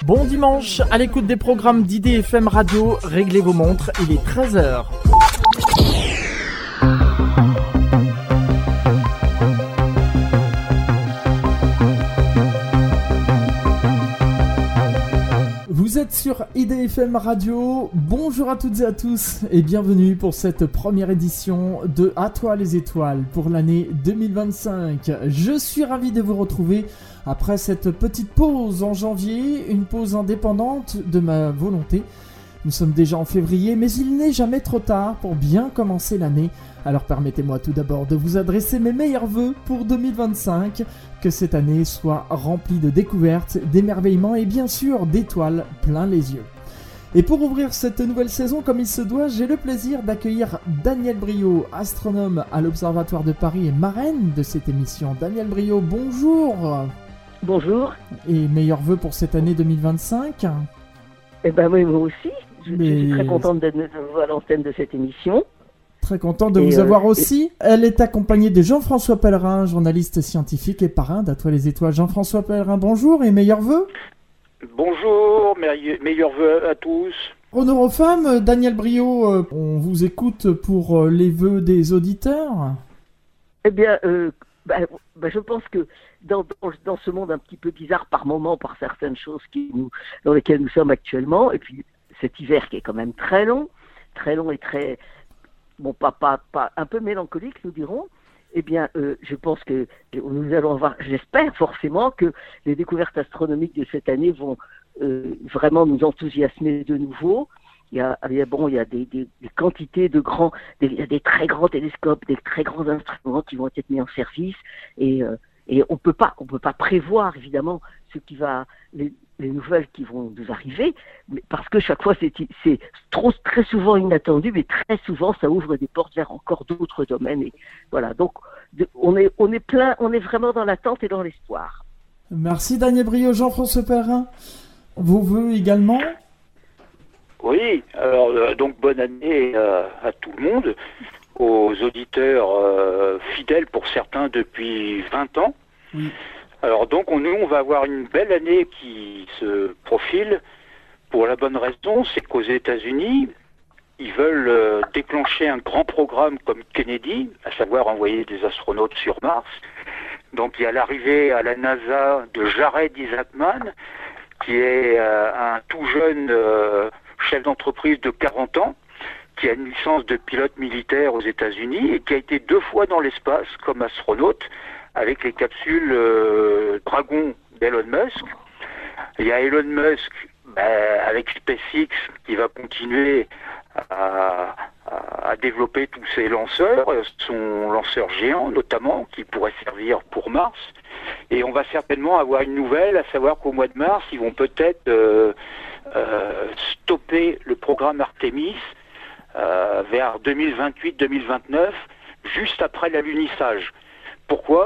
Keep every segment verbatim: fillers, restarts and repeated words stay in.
Bon dimanche, à l'écoute des programmes d'I D F M Radio, réglez vos montres, il est treize heures. Vous êtes sur I D F M Radio, bonjour à toutes et à tous et bienvenue pour cette première édition de À toi les étoiles pour l'année deux mille vingt-cinq. Je suis ravi de vous retrouver après cette petite pause en janvier, une pause indépendante de ma volonté. Nous sommes déjà en février, mais il n'est jamais trop tard pour bien commencer l'année. Alors permettez-moi tout d'abord de vous adresser mes meilleurs vœux pour deux mille vingt-cinq, que cette année soit remplie de découvertes, d'émerveillements et bien sûr d'étoiles plein les yeux. Et pour ouvrir cette nouvelle saison comme il se doit, j'ai le plaisir d'accueillir Danielle Briot, astronome à l'Observatoire de Paris et marraine de cette émission. Danielle Briot, bonjour. Bonjour. Et meilleurs vœux pour cette année deux mille vingt-cinq. Eh ben oui, moi aussi. Je, Mais... je suis très contente d'être à l'antenne de cette émission. Très content de et vous euh, avoir aussi. Et... Elle est accompagnée de Jean-François Pellerin, journaliste scientifique et parrain d'À toi les étoiles. Jean-François Pellerin, bonjour et meilleurs vœux. Bonjour, me- meilleurs vœux à tous. Honneur aux femmes, Danielle Briot, on vous écoute pour les vœux des auditeurs. Eh bien, euh, bah, bah, je pense que dans, dans, dans ce monde un petit peu bizarre par moment, par certaines choses qui nous, dans lesquelles nous sommes actuellement, et puis cet hiver qui est quand même très long, très long et très, bon, pas, pas, pas un peu mélancolique, nous dirons, eh bien, euh, je pense que nous allons avoir, j'espère forcément que les découvertes astronomiques de cette année vont euh, vraiment nous enthousiasmer de nouveau. Il y a, il y a, bon, il y a des, des, des quantités de grands, des, il y a des très grands télescopes, des très grands instruments qui vont être mis en service, et, euh, et on peut pas, on peut pas prévoir évidemment ce qui va, les, les nouvelles qui vont nous arriver, mais parce que chaque fois c'est, c'est trop, très souvent inattendu, mais très souvent ça ouvre des portes vers encore d'autres domaines. Et voilà, donc de, on est, on est plein, on est vraiment dans l'attente et dans l'espoir. Merci Daniel Briot, Jean-François Pellerin. Vos vœux également. Oui, alors euh, donc bonne année euh, à tout le monde, aux auditeurs euh, fidèles pour certains depuis vingt ans. Oui. Alors donc on, nous on va avoir une belle année qui se profile pour la bonne raison, c'est qu'aux États-Unis, ils veulent euh, déclencher un grand programme comme Kennedy, à savoir envoyer des astronautes sur Mars. Donc il y a l'arrivée à la NASA de Jared Isaacman, qui est euh, un tout jeune euh, chef d'entreprise de quarante ans, qui a une licence de pilote militaire aux États-Unis et qui a été deux fois dans l'espace comme astronaute avec les capsules euh, Dragon d'Elon Musk. Il y a Elon Musk ben, avec SpaceX qui va continuer à, à, à développer tous ses lanceurs, son lanceur géant notamment, qui pourrait servir pour Mars. Et on va certainement avoir une nouvelle, à savoir qu'au mois de mars, ils vont peut-être euh, euh, stopper le programme Artemis euh, vers deux mille vingt-huit deux mille vingt-neuf, juste après l'alunissage. Pourquoi ?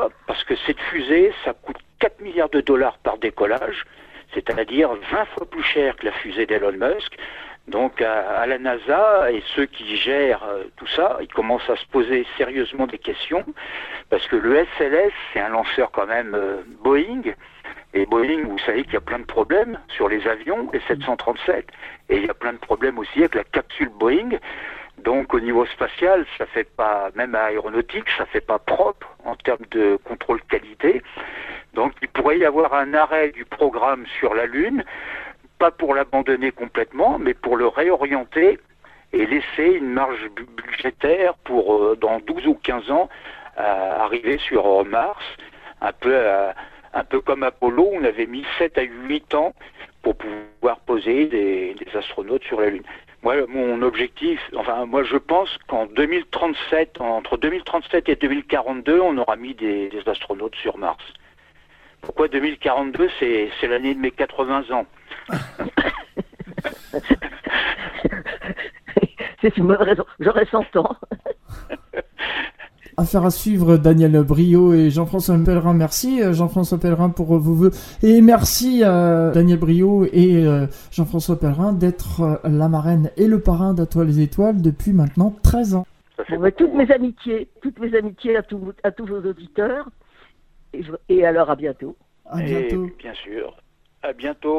Parce que cette fusée, ça coûte quatre milliards de dollars par décollage, c'est-à-dire vingt fois plus cher que la fusée d'Elon Musk. Donc à, à la NASA et ceux qui gèrent euh, tout ça, ils commencent à se poser sérieusement des questions, parce que le S L S, c'est un lanceur quand même euh, Boeing, et Boeing, vous savez qu'il y a plein de problèmes sur les avions, les sept cent trente-sept, et il y a plein de problèmes aussi avec la capsule Boeing. Donc au niveau spatial, ça fait pas, même aéronautique, ça fait pas propre en termes de contrôle qualité. Donc il pourrait y avoir un arrêt du programme sur la Lune, pas pour l'abandonner complètement, mais pour le réorienter et laisser une marge budgétaire pour, euh, dans douze ou quinze ans, euh, arriver sur euh, Mars, un peu, euh, un peu comme Apollo, on avait mis sept à huit ans pour pouvoir poser des, des astronautes sur la Lune. Moi, mon objectif, enfin, moi je pense qu'en deux mille trente-sept, entre deux mille trente-sept et deux mille quarante-deux, on aura mis des, des astronautes sur Mars. Pourquoi deux mille quarante-deux ? C'est, c'est l'année de mes quatre-vingts ans. C'est une bonne raison. J'aurais cent ans. Affaire à suivre, Danielle Briot et Jean-François Pellerin. Merci Jean-François Pellerin pour vos vœux. Et merci euh, Danielle Briot et euh, Jean-François Pellerin d'être euh, la marraine et le parrain d'À toi les étoiles depuis maintenant treize ans. Bon, bah, toutes mes amitiés, toutes mes amitiés à, tout, à tous vos auditeurs. Et, je, et alors à bientôt. À bientôt. Et bien sûr. À bientôt.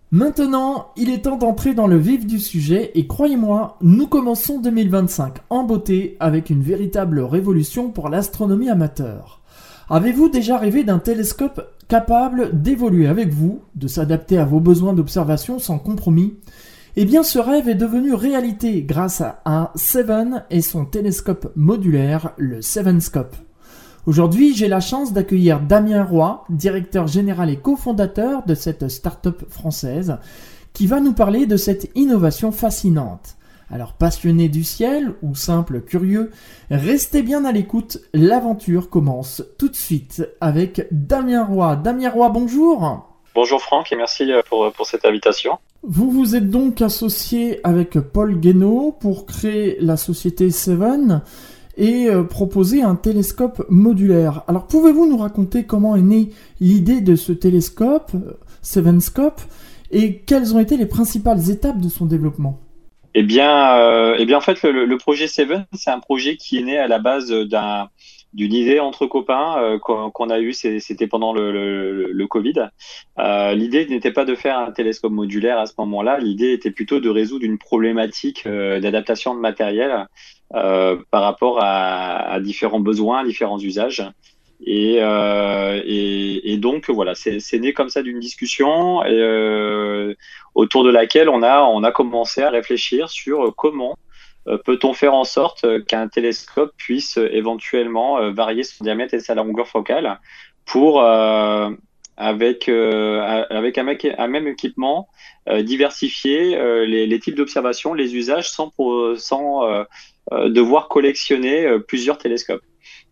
Maintenant, il est temps d'entrer dans le vif du sujet et croyez-moi, nous commençons deux mille vingt-cinq en beauté avec une véritable révolution pour l'astronomie amateur. Avez-vous déjà rêvé d'un télescope capable d'évoluer avec vous, de s'adapter à vos besoins d'observation sans compromis ? Eh bien, ce rêve est devenu réalité grâce à Seven et son télescope modulaire, le Sevenscope. Aujourd'hui, j'ai la chance d'accueillir Damien Roy, directeur général et cofondateur de cette start-up française, qui va nous parler de cette innovation fascinante. Alors, passionné du ciel ou simple curieux, restez bien à l'écoute, l'aventure commence tout de suite avec Damien Roy. Damien Roy, bonjour. Bonjour Franck et merci pour, pour cette invitation. Vous vous êtes donc associé avec Paul Guénaud pour créer la société Seven et euh, proposer un télescope modulaire. Alors pouvez-vous nous raconter comment est née l'idée de ce télescope, Sevenscope, et quelles ont été les principales étapes de son développement ? Eh bien, euh, eh bien en fait, le, le projet Seven, c'est un projet qui est né à la base d'un d'une idée entre copains euh, qu'on, qu'on a eu, c'était pendant le, le, le Covid. Euh, l'idée n'était pas de faire un télescope modulaire à ce moment-là, l'idée était plutôt de résoudre une problématique euh, d'adaptation de matériel euh, par rapport à, à différents besoins, différents usages. Et, euh, et, et donc voilà, c'est, c'est né comme ça d'une discussion et, euh, autour de laquelle on a, on a commencé à réfléchir sur comment peut-on faire en sorte qu'un télescope puisse éventuellement varier son diamètre et sa longueur focale pour, euh, avec, euh, avec un, un même équipement, euh, diversifier euh, les, les types d'observations, les usages sans, pour, sans euh, devoir collectionner euh, plusieurs télescopes.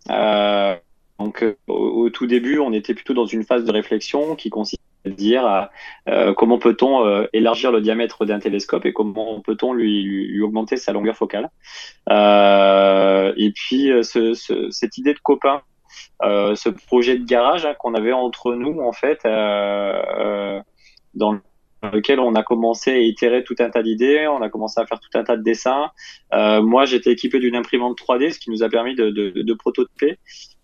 Euh, donc, au, au tout début, on était plutôt dans une phase de réflexion qui consiste à dire euh, comment peut-on euh, élargir le diamètre d'un télescope et comment peut-on lui, lui, lui augmenter sa longueur focale. Euh, et puis, ce, ce, cette idée de copain, euh, ce projet de garage hein, qu'on avait entre nous, en fait, euh, euh, dans le dans lequel on a commencé à itérer tout un tas d'idées, on a commencé à faire tout un tas de dessins. Euh, moi, j'étais équipé d'une imprimante trois D, ce qui nous a permis de, de, de prototyper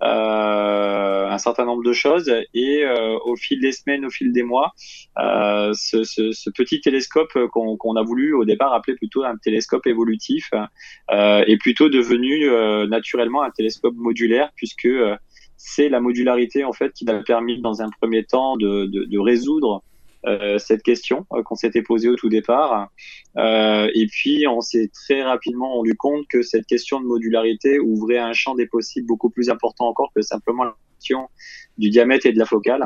euh, un certain nombre de choses. Et euh, au fil des semaines, au fil des mois, euh, ce, ce, ce petit télescope qu'on, qu'on a voulu au départ appeler plutôt un télescope évolutif euh, est plutôt devenu euh, naturellement un télescope modulaire, puisque euh, c'est la modularité en fait qui nous a permis dans un premier temps de, de, de résoudre Euh, cette question euh, qu'on s'était posée au tout départ. Euh, et puis, on s'est très rapidement rendu compte que cette question de modularité ouvrait un champ des possibles beaucoup plus important encore que simplement la question du diamètre et de la focale.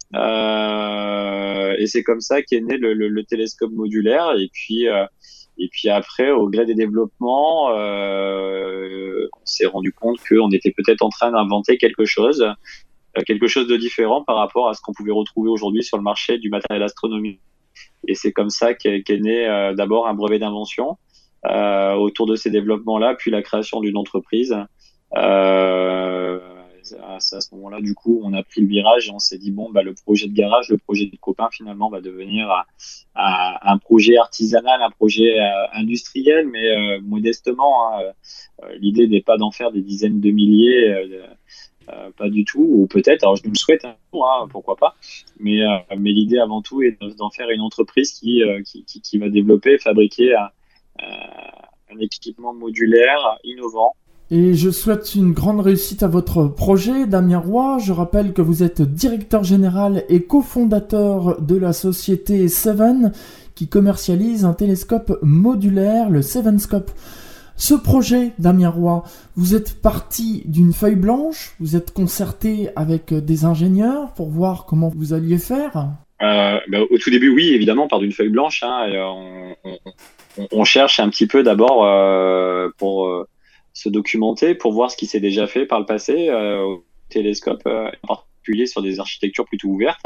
Euh, et c'est comme ça qu'est né le, le, le télescope modulaire. Et puis, euh, et puis après, au gré des développements, euh, on s'est rendu compte qu'on était peut-être en train d'inventer quelque chose quelque chose de différent par rapport à ce qu'on pouvait retrouver aujourd'hui sur le marché du matériel astronomique. Et c'est comme ça qu'est, qu'est né euh, d'abord un brevet d'invention euh, autour de ces développements-là, puis la création d'une entreprise. Euh, à, à ce moment-là, du coup, on a pris le virage et on s'est dit, bon, bah, le projet de garage, le projet de copain, finalement, va devenir à, à un projet artisanal, un projet euh, industriel, mais euh, modestement. Hein, euh, l'idée n'est pas d'en faire des dizaines de milliers euh, Euh, pas du tout, ou peut-être, alors je nous le souhaite un jour, hein, pourquoi pas, mais, euh, mais l'idée avant tout est d'en faire une entreprise qui, euh, qui, qui, qui va développer, fabriquer un, un équipement modulaire innovant. Et je souhaite une grande réussite à votre projet, Damien Roy. Je rappelle que vous êtes directeur général et cofondateur de la société Seven, qui commercialise un télescope modulaire, le Sevenscope. Ce projet, Damien Roy, vous êtes parti d'une feuille blanche, vous êtes concerté avec des ingénieurs pour voir comment vous alliez faire euh, bah, Au tout début, oui, évidemment, par d'une feuille blanche. Hein, et on, on, on cherche un petit peu d'abord euh, pour euh, se documenter, pour voir ce qui s'est déjà fait par le passé euh, au télescope, euh, en particulier sur des architectures plutôt ouvertes.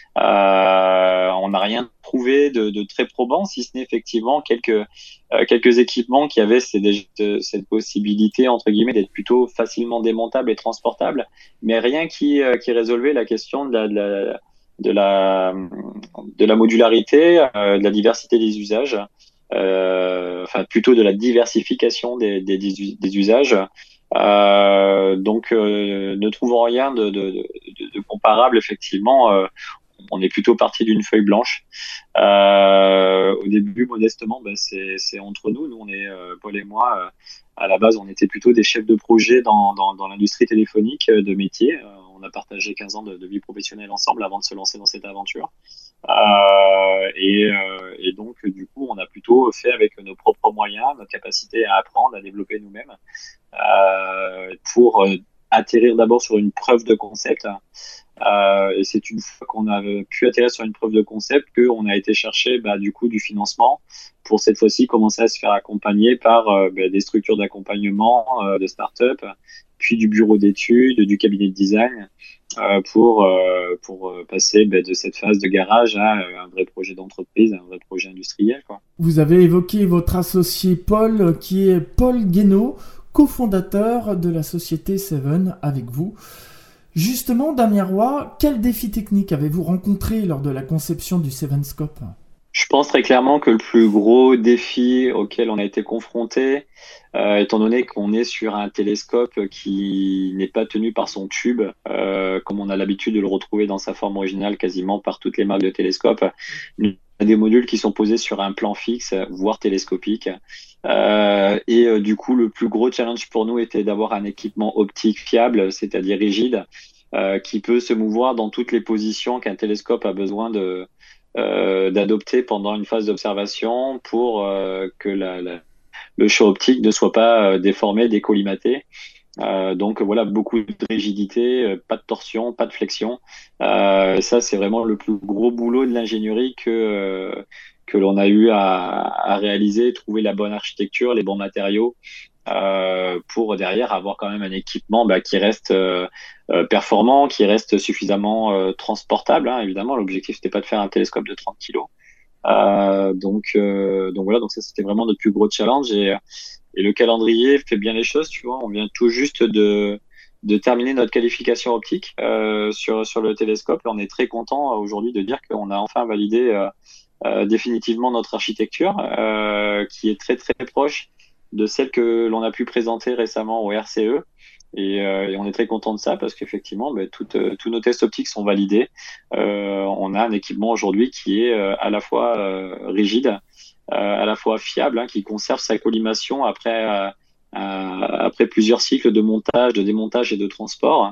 Euh, on n'a rien trouvé de, de très probant, si ce n'est effectivement quelques Euh, quelques équipements qui avaient ces, de, cette possibilité entre guillemets d'être plutôt facilement démontables et transportables, mais rien qui, euh, qui résolvait la question de la, de la, de la, de la modularité, euh, de la diversité des usages, euh, enfin plutôt de la diversification des, des, des usages. Euh, donc, euh, ne trouvant rien de, de, de, de comparable, effectivement, euh, on est plutôt parti d'une feuille blanche. Euh, au début, modestement, bah, c'est, c'est entre nous. Nous, on est euh, Paul et moi. Euh, à la base, on était plutôt des chefs de projet dans, dans, dans l'industrie téléphonique euh, de métier. Euh, on a partagé quinze ans de, de vie professionnelle ensemble avant de se lancer dans cette aventure. Euh, et, euh, et donc, du coup, on a plutôt fait avec nos propres moyens, notre capacité à apprendre, à développer nous-mêmes, euh, pour euh, atterrir d'abord sur une preuve de concept. Euh, et c'est une fois qu'on a pu atterrir sur une preuve de concept qu'on a été chercher bah, du coup du financement pour cette fois-ci commencer à se faire accompagner par euh, bah, des structures d'accompagnement euh, de start-up, puis du bureau d'études, du cabinet de design euh, pour, euh, pour passer bah, de cette phase de garage à euh, un vrai projet d'entreprise, un vrai projet industriel, quoi. Vous avez évoqué votre associé Paul, qui est Paul Guénaud, cofondateur de la société Seven avec vous. Justement, Damien Roy, quel défi technique avez-vous rencontré lors de la conception du Sevenscope ? Je pense très clairement que le plus gros défi auquel on a été confronté, euh, étant donné qu'on est sur un télescope qui n'est pas tenu par son tube, euh, comme on a l'habitude de le retrouver dans sa forme originale quasiment par toutes les marques de télescopes, il y a des modules qui sont posés sur un plan fixe, voire télescopique. Euh, et euh, du coup, le plus gros challenge pour nous était d'avoir un équipement optique fiable, c'est-à-dire rigide, euh, qui peut se mouvoir dans toutes les positions qu'un télescope a besoin de Euh, d'adopter pendant une phase d'observation pour euh, que la, la, le champ optique ne soit pas euh, déformé, décollimaté. Euh, donc voilà, beaucoup de rigidité, euh, pas de torsion, pas de flexion. Euh, ça, c'est vraiment le plus gros boulot de l'ingénierie que euh, que l'on a eu à, à réaliser, trouver la bonne architecture, les bons matériaux. Euh, pour derrière avoir quand même un équipement bah, qui reste euh, euh, performant, qui reste suffisamment euh, transportable. Hein, évidemment, l'objectif c'était pas de faire un télescope de trente kilos. Euh, donc, euh, donc voilà, donc ça c'était vraiment notre plus gros challenge et, et le calendrier fait bien les choses. Tu vois, on vient tout juste de de terminer notre qualification optique euh, sur sur le télescope. Et on est très content aujourd'hui de dire qu'on a enfin validé euh, euh, définitivement notre architecture euh, qui est très très proche de celle que l'on a pu présenter récemment au R C E. Et, euh, et on est très content de ça parce qu'effectivement, bah, tout, euh, tous nos tests optiques sont validés. Euh, on a un équipement aujourd'hui qui est euh, à la fois euh, rigide, euh, à la fois fiable, hein, qui conserve sa collimation après, euh, euh, après plusieurs cycles de montage, de démontage et de transport.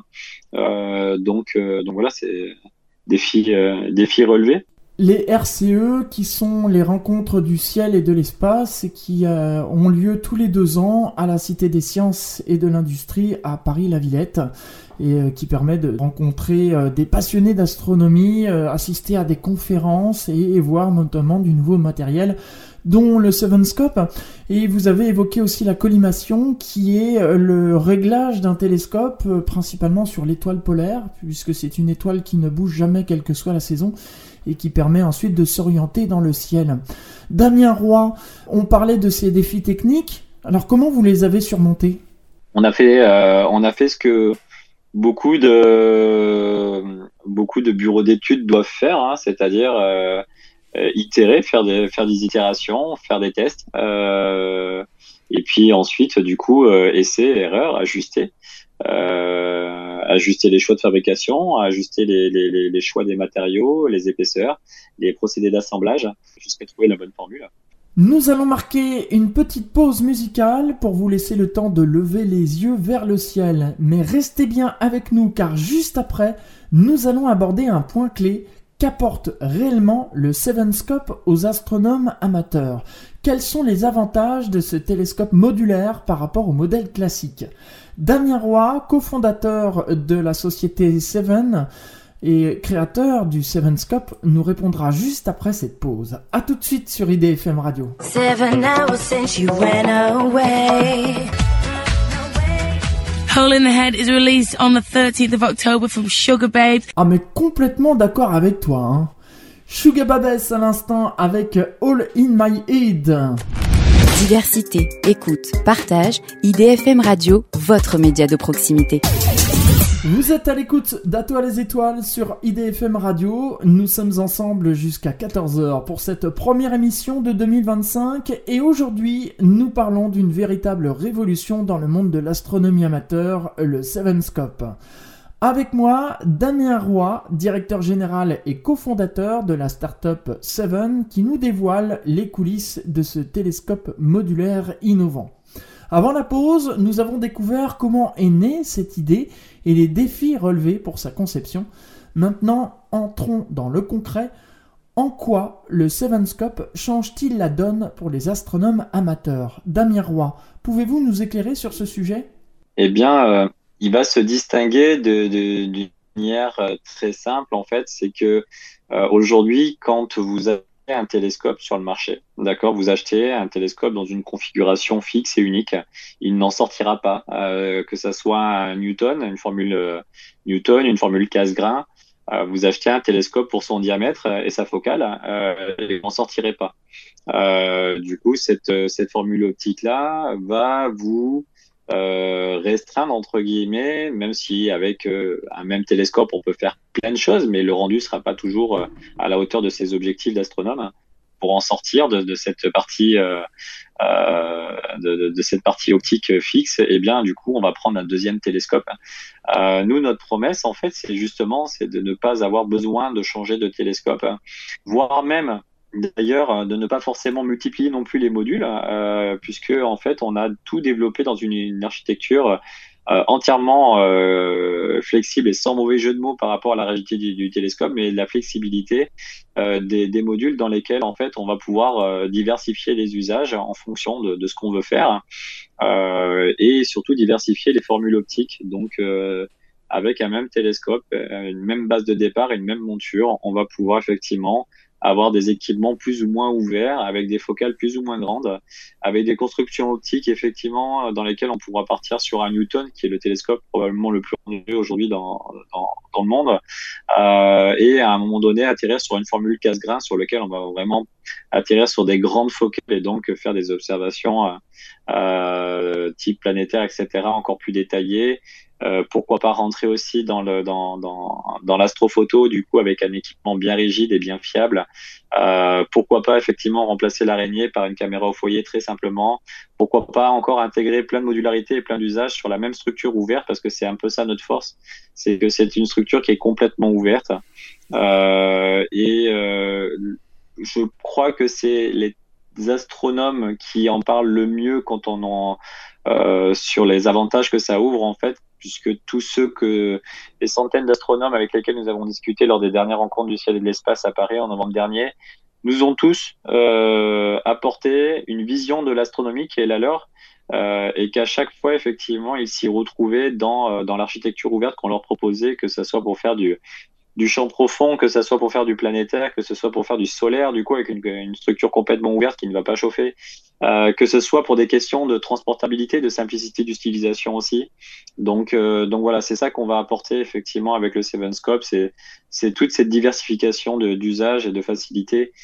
Euh, donc, euh, donc voilà, c'est défi, euh, défi relevé. Les R C E, qui sont les rencontres du ciel et de l'espace, qui euh, ont lieu tous les deux ans à la Cité des Sciences et de l'Industrie à Paris-la-Villette, et euh, qui permet de rencontrer euh, des passionnés d'astronomie, euh, assister à des conférences et, et voir notamment du nouveau matériel, dont le Sevenscope. Et vous avez évoqué aussi la collimation, qui est le réglage d'un télescope, euh, principalement sur l'étoile polaire, puisque c'est une étoile qui ne bouge jamais quelle que soit la saison, et qui permet ensuite de s'orienter dans le ciel. Damien Roy, on parlait de ces défis techniques, alors comment vous les avez surmontés ? On a fait, euh, on a fait ce que beaucoup de, beaucoup de bureaux d'études doivent faire, hein, c'est-à-dire euh, itérer, faire des, faire des itérations, faire des tests, euh, et puis ensuite, du coup, euh, essai, erreur, ajuster. Euh, ajuster les choix de fabrication, ajuster les, les, les choix des matériaux, les épaisseurs, les procédés d'assemblage, jusqu'à trouver la bonne formule. Nous allons marquer une petite pause musicale pour vous laisser le temps de lever les yeux vers le ciel. Mais restez bien avec nous car juste après, nous allons aborder un point clé. Qu'apporte réellement le Sevenscope aux astronomes amateurs ? Quels sont les avantages de ce télescope modulaire par rapport au modèle classique ? Damien Roy, cofondateur de la société Seven et créateur du Sevenscope, nous répondra juste après cette pause. A tout de suite sur I D F M Radio. Seven hours since you went away. Hole in the Head is released on the thirteenth of October from Sugababes. Ah mais complètement d'accord avec toi, hein. Sugababes à l'instant avec All in My Head. Diversité, écoute, partage, I D F M Radio, votre média de proximité. Vous êtes à l'écoute d'À toi les étoiles sur I D F M Radio. Nous sommes ensemble jusqu'à quatorze heures pour cette première émission de deux mille vingt-cinq. Et aujourd'hui, nous parlons d'une véritable révolution dans le monde de l'astronomie amateur, le Sevenscope. Avec moi, Damien Roy, directeur général et cofondateur de la start-up Seven, qui nous dévoile les coulisses de ce télescope modulaire innovant. Avant la pause, nous avons découvert comment est née cette idée et les défis relevés pour sa conception. Maintenant, entrons dans le concret. En quoi le Sevenscope change-t-il la donne pour les astronomes amateurs ? Damien Roy, pouvez-vous nous éclairer sur ce sujet ? Eh bien, euh, il va se distinguer de, de, d'une manière très simple, en fait, c'est que euh, aujourd'hui, quand vous avez un télescope sur le marché, d'accord, vous achetez un télescope dans une configuration fixe et unique, il n'en sortira pas, euh, que ça soit un Newton, une formule euh, Newton, une formule Cassegrain. Euh, vous achetez un télescope pour son diamètre et sa focale, euh, et vous n'en sortirez pas. Euh, du coup, cette, cette formule optique-là va vous euh, restreindre, entre guillemets, même si avec euh, un même télescope, on peut faire plein de choses, mais le rendu ne sera pas toujours euh, à la hauteur de ses objectifs d'astronome. Pour en sortir de, de cette partie euh, euh, de, de, de cette partie optique fixe, et eh bien du coup on va prendre un deuxième télescope. Euh, nous, notre promesse en fait, c'est justement c'est de ne pas avoir besoin de changer de télescope, voire même d'ailleurs de ne pas forcément multiplier non plus les modules, euh, puisque en fait on a tout développé dans une, une architecture Euh, entièrement euh, flexible et sans mauvais jeu de mots par rapport à la rigidité du, du télescope, mais la flexibilité euh, des, des modules dans lesquels en fait on va pouvoir euh, diversifier les usages en fonction de, de ce qu'on veut faire, euh, et surtout diversifier les formules optiques. Donc euh, avec un même télescope, une même base de départ et une même monture, on va pouvoir effectivement avoir des équipements plus ou moins ouverts, avec des focales plus ou moins grandes, avec des constructions optiques, effectivement, dans lesquelles on pourra partir sur un Newton, qui est le télescope probablement le plus rendu aujourd'hui dans, dans, dans le monde, euh, et à un moment donné, atterrir sur une formule Cassegrain sur lequel on va vraiment atterrir sur des grandes focales et donc faire des observations euh, type planétaire, et cetera, encore plus détaillées. Euh, pourquoi pas rentrer aussi dans le dans dans dans l'astrophoto, du coup avec un équipement bien rigide et bien fiable. Euh, pourquoi pas effectivement remplacer l'araignée par une caméra au foyer très simplement. Pourquoi pas encore intégrer plein de modularité et plein d'usages sur la même structure ouverte, parce que c'est un peu ça notre force, c'est que c'est une structure qui est complètement ouverte. Euh, et euh, je crois que c'est les astronomes qui en parlent le mieux quand on en euh, sur les avantages que ça ouvre en fait, puisque tous ceux que les centaines d'astronomes avec lesquels nous avons discuté lors des dernières rencontres du ciel et de l'espace à Paris en novembre dernier nous ont tous euh, apporté une vision de l'astronomie qui est la leur, euh, et qu'à chaque fois effectivement ils s'y retrouvaient dans dans l'architecture ouverte qu'on leur proposait, que ça soit pour faire du du champ profond, que ça soit pour faire du planétaire, que ce soit pour faire du solaire, du coup avec une, une structure complètement ouverte qui ne va pas chauffer, euh, que ce soit pour des questions de transportabilité, de simplicité d'utilisation aussi. Donc, euh, donc voilà, c'est ça qu'on va apporter effectivement avec le Sevenscope, c'est c'est toute cette diversification de, d'usage et de facilité,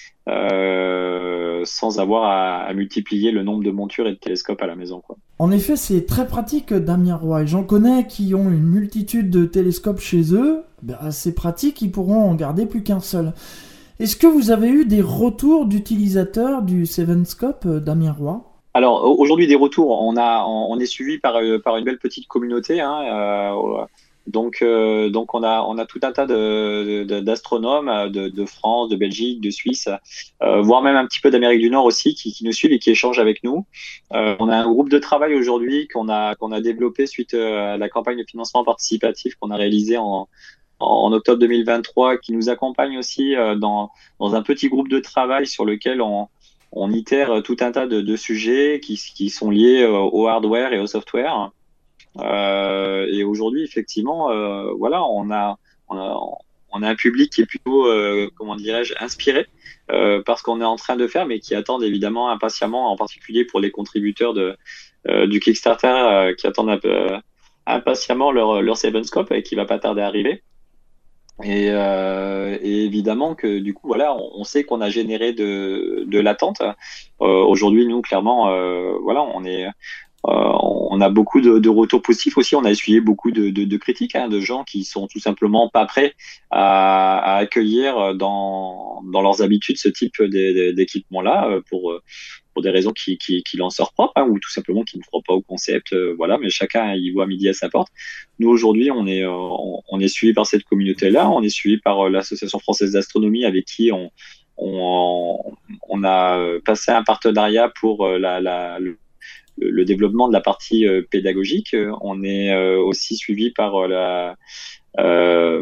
euh, sans avoir à, à multiplier le nombre de montures et de télescopes à la maison, quoi. En effet, c'est très pratique, Damien Roy. J'en connais qui ont une multitude de télescopes chez eux. Ben, c'est pratique, ils pourront en garder plus qu'un seul. Est-ce que vous avez eu des retours d'utilisateurs du Sevenscope, Damien Roy ? Alors aujourd'hui, des retours, on a, on est suivi par par une belle petite communauté, hein, euh, donc euh, donc on a on a tout un tas de, de d'astronomes de, de France, de Belgique, de Suisse, euh, voire même un petit peu d'Amérique du Nord aussi, qui, qui nous suivent et qui échangent avec nous. Euh, on a un groupe de travail aujourd'hui qu'on a qu'on a développé suite à la campagne de financement participatif qu'on a réalisée en en octobre deux mille vingt-trois, qui nous accompagne aussi dans dans un petit groupe de travail sur lequel on on itère tout un tas de, de sujets qui, qui sont liés au hardware et au software. Euh, et aujourd'hui, effectivement, euh, voilà, on a, on a, on a un public qui est plutôt, euh, comment dirais-je, inspiré euh, par ce qu'on est en train de faire, mais qui attendent évidemment impatiemment, en particulier pour les contributeurs de, euh, du Kickstarter, euh, qui attendent un peu, impatiemment leur, leur Sevenscope et qui va pas tarder à arriver. Et, euh, et évidemment que du coup voilà, on, on sait qu'on a généré de, de l'attente. Euh, aujourd'hui, nous clairement, euh, voilà, on est, on a beaucoup de, de retours positifs aussi. On a essuyé beaucoup de, de, de critiques, hein, de gens qui sont tout simplement pas prêts à, à accueillir dans, dans leurs habitudes ce type d'équipement-là pour, pour des raisons qui, qui, qui l'en sortent propre, hein, ou tout simplement qui ne croient pas au concept. Euh, voilà, mais chacun y voit midi à sa porte. Nous, aujourd'hui, on est, euh, on, on est suivi par cette communauté-là. On est suivi par euh, l'Association française d'astronomie avec qui on, on, on a passé un partenariat pour euh, la, la, le, le développement de la partie euh, pédagogique. On est euh, aussi suivi par euh, la, euh,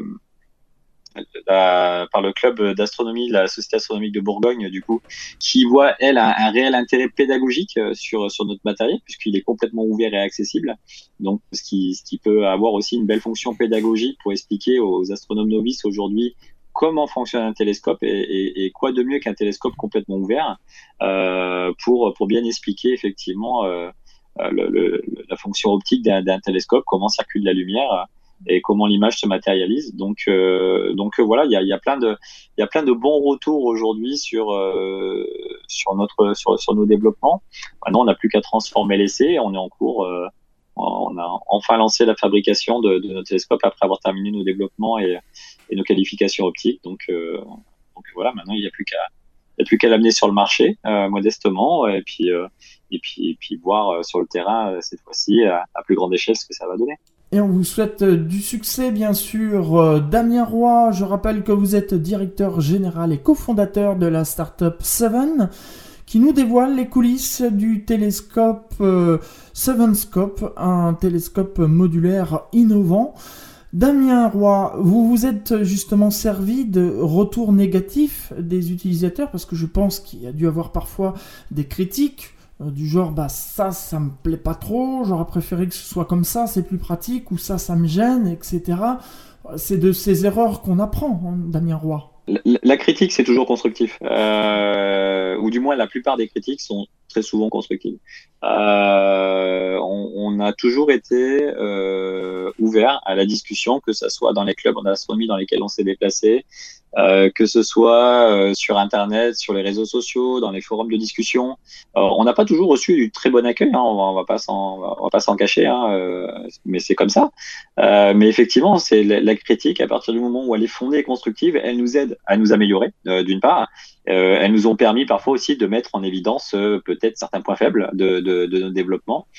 la, par le club d'astronomie de la Société astronomique de Bourgogne, du coup, qui voit, elle, un, un réel intérêt pédagogique sur, sur notre matériel, puisqu'il est complètement ouvert et accessible. Donc, ce qui, ce qui peut avoir aussi une belle fonction pédagogique pour expliquer aux astronomes novices aujourd'hui comment fonctionne un télescope et, et, et quoi de mieux qu'un télescope complètement ouvert euh, pour, pour bien expliquer effectivement euh, le, le, la fonction optique d'un, d'un télescope, comment circule la lumière et comment l'image se matérialise. Donc, euh, donc euh, voilà, il y a, y a plein de, il y a plein de bons retours aujourd'hui sur euh, sur notre sur, sur nos développements. Maintenant, on n'a plus qu'à transformer l'essai. On est en cours. Euh, on a enfin lancé la fabrication de, de nos télescopes après avoir terminé nos développements et, et nos qualifications optiques. Donc, euh, donc voilà, maintenant il n'y a plus qu'à il n'y a plus qu'à l'amener sur le marché euh, modestement et puis euh, et puis et puis voir euh, sur le terrain euh, cette fois-ci à, à plus grande échelle ce que ça va donner. Et on vous souhaite du succès, bien sûr. Damien Roy, je rappelle que vous êtes directeur général et cofondateur de la start-up Seven, qui nous dévoile les coulisses du télescope euh, Sevenscope, un télescope modulaire innovant. Damien Roy, vous vous êtes justement servi de retours négatifs des utilisateurs, parce que je pense qu'il y a dû avoir parfois des critiques, du genre bah ça ça me plaît pas trop, j'aurais préféré que ce soit comme ça, c'est plus pratique, ou ça ça me gêne, et cetera. C'est de ces erreurs qu'on apprend, hein, Damien Roy. La, la critique c'est toujours constructif, euh, ou du moins la plupart des critiques sont très souvent constructives. Euh, on, on a toujours été euh, ouvert à la discussion, que ce soit dans les clubs d'astronomie dans lesquels on s'est déplacé, euh, que ce soit euh, sur Internet, sur les réseaux sociaux, dans les forums de discussion. Euh, on n'a pas toujours reçu du très bon accueil, hein, on va, on va pas s'en, on va pas s'en cacher, hein, euh, mais c'est comme ça. Euh, mais effectivement, c'est la, la critique, à partir du moment où elle est fondée et constructive, elle nous aide à nous améliorer, euh, d'une part. Euh, elles nous ont permis parfois aussi de mettre en évidence euh, peut-être certains points faibles de, de, de notre développement.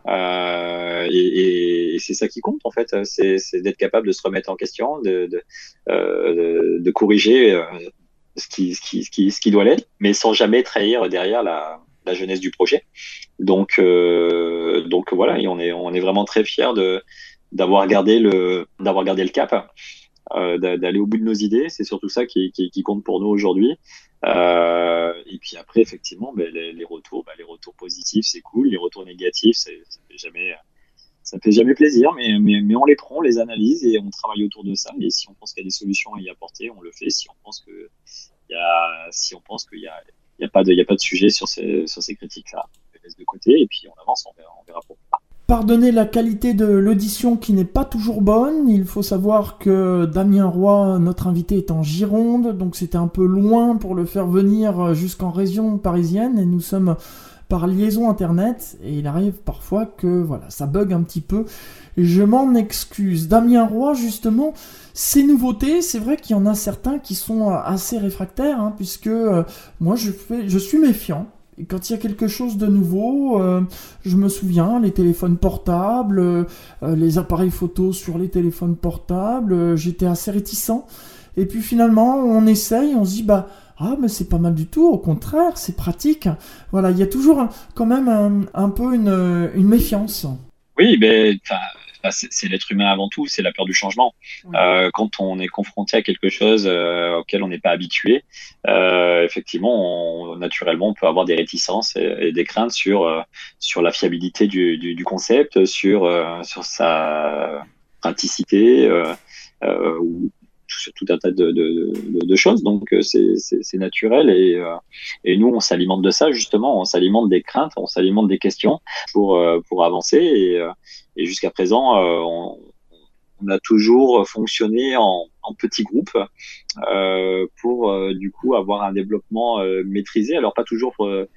Euh, et, et c'est ça qui compte en fait, c'est, c'est d'être capable de se remettre en question, de, de, euh, de, de corriger euh, ce, qui, ce, qui, ce, qui, ce qui doit l'être, mais sans jamais trahir derrière la, la jeunesse du projet. Donc, euh, donc voilà, et on est, on est vraiment très fiers de, d'avoir gardé le, d'avoir gardé le cap. Euh, d'aller au bout de nos idées, c'est surtout ça qui, qui, qui compte pour nous aujourd'hui. Euh, et puis après, effectivement, ben, les, les retours, ben, les retours positifs, c'est cool. Les retours négatifs, c'est, ça fait jamais, ça fait jamais plaisir, mais, mais, mais on les prend, on les analyse et on travaille autour de ça. Et si on pense qu'il y a des solutions à y apporter, on le fait. Si on pense que il y a, si on pense qu'il y a, il y a pas de, il y a pas de sujet sur ces, sur ces critiques-là, on les laisse de côté et puis on avance, on verra, on verra pourquoi. Pardonnez la qualité de l'audition qui n'est pas toujours bonne. Il faut savoir que Damien Roy, notre invité, est en Gironde, donc c'était un peu loin pour le faire venir jusqu'en région parisienne, et nous sommes par liaison internet, et il arrive parfois que voilà, ça bug un petit peu. Je m'en excuse. Damien Roy, justement, ces nouveautés, c'est vrai qu'il y en a certains qui sont assez réfractaires, hein, puisque euh, moi je, fais, je suis méfiant. Et quand il y a quelque chose de nouveau, euh, je me souviens, les téléphones portables, euh, les appareils photos sur les téléphones portables, euh, j'étais assez réticent. Et puis finalement, on essaye, on se dit, bah, ah, mais c'est pas mal du tout, au contraire, c'est pratique. Voilà, il y a toujours un, quand même un, un peu une, une méfiance. Oui, mais enfin, c'est, c'est l'être humain avant tout, c'est la peur du changement. Oui. Euh, quand on est confronté à quelque chose euh, auquel on n'est pas habitué, euh, effectivement, on, naturellement, on peut avoir des réticences et, et des craintes sur euh, sur la fiabilité du, du, du concept, sur euh, sur sa praticité euh, euh, ou sur tout un tas de, de, de, de choses. Donc c'est, c'est, c'est naturel et, euh, et nous on s'alimente de ça justement, on s'alimente des craintes, on s'alimente des questions pour euh, pour avancer et, euh, et jusqu'à présent euh, on, on a toujours fonctionné en, en petits groupes euh, pour euh, du coup avoir un développement euh, maîtrisé. Alors pas toujours euh,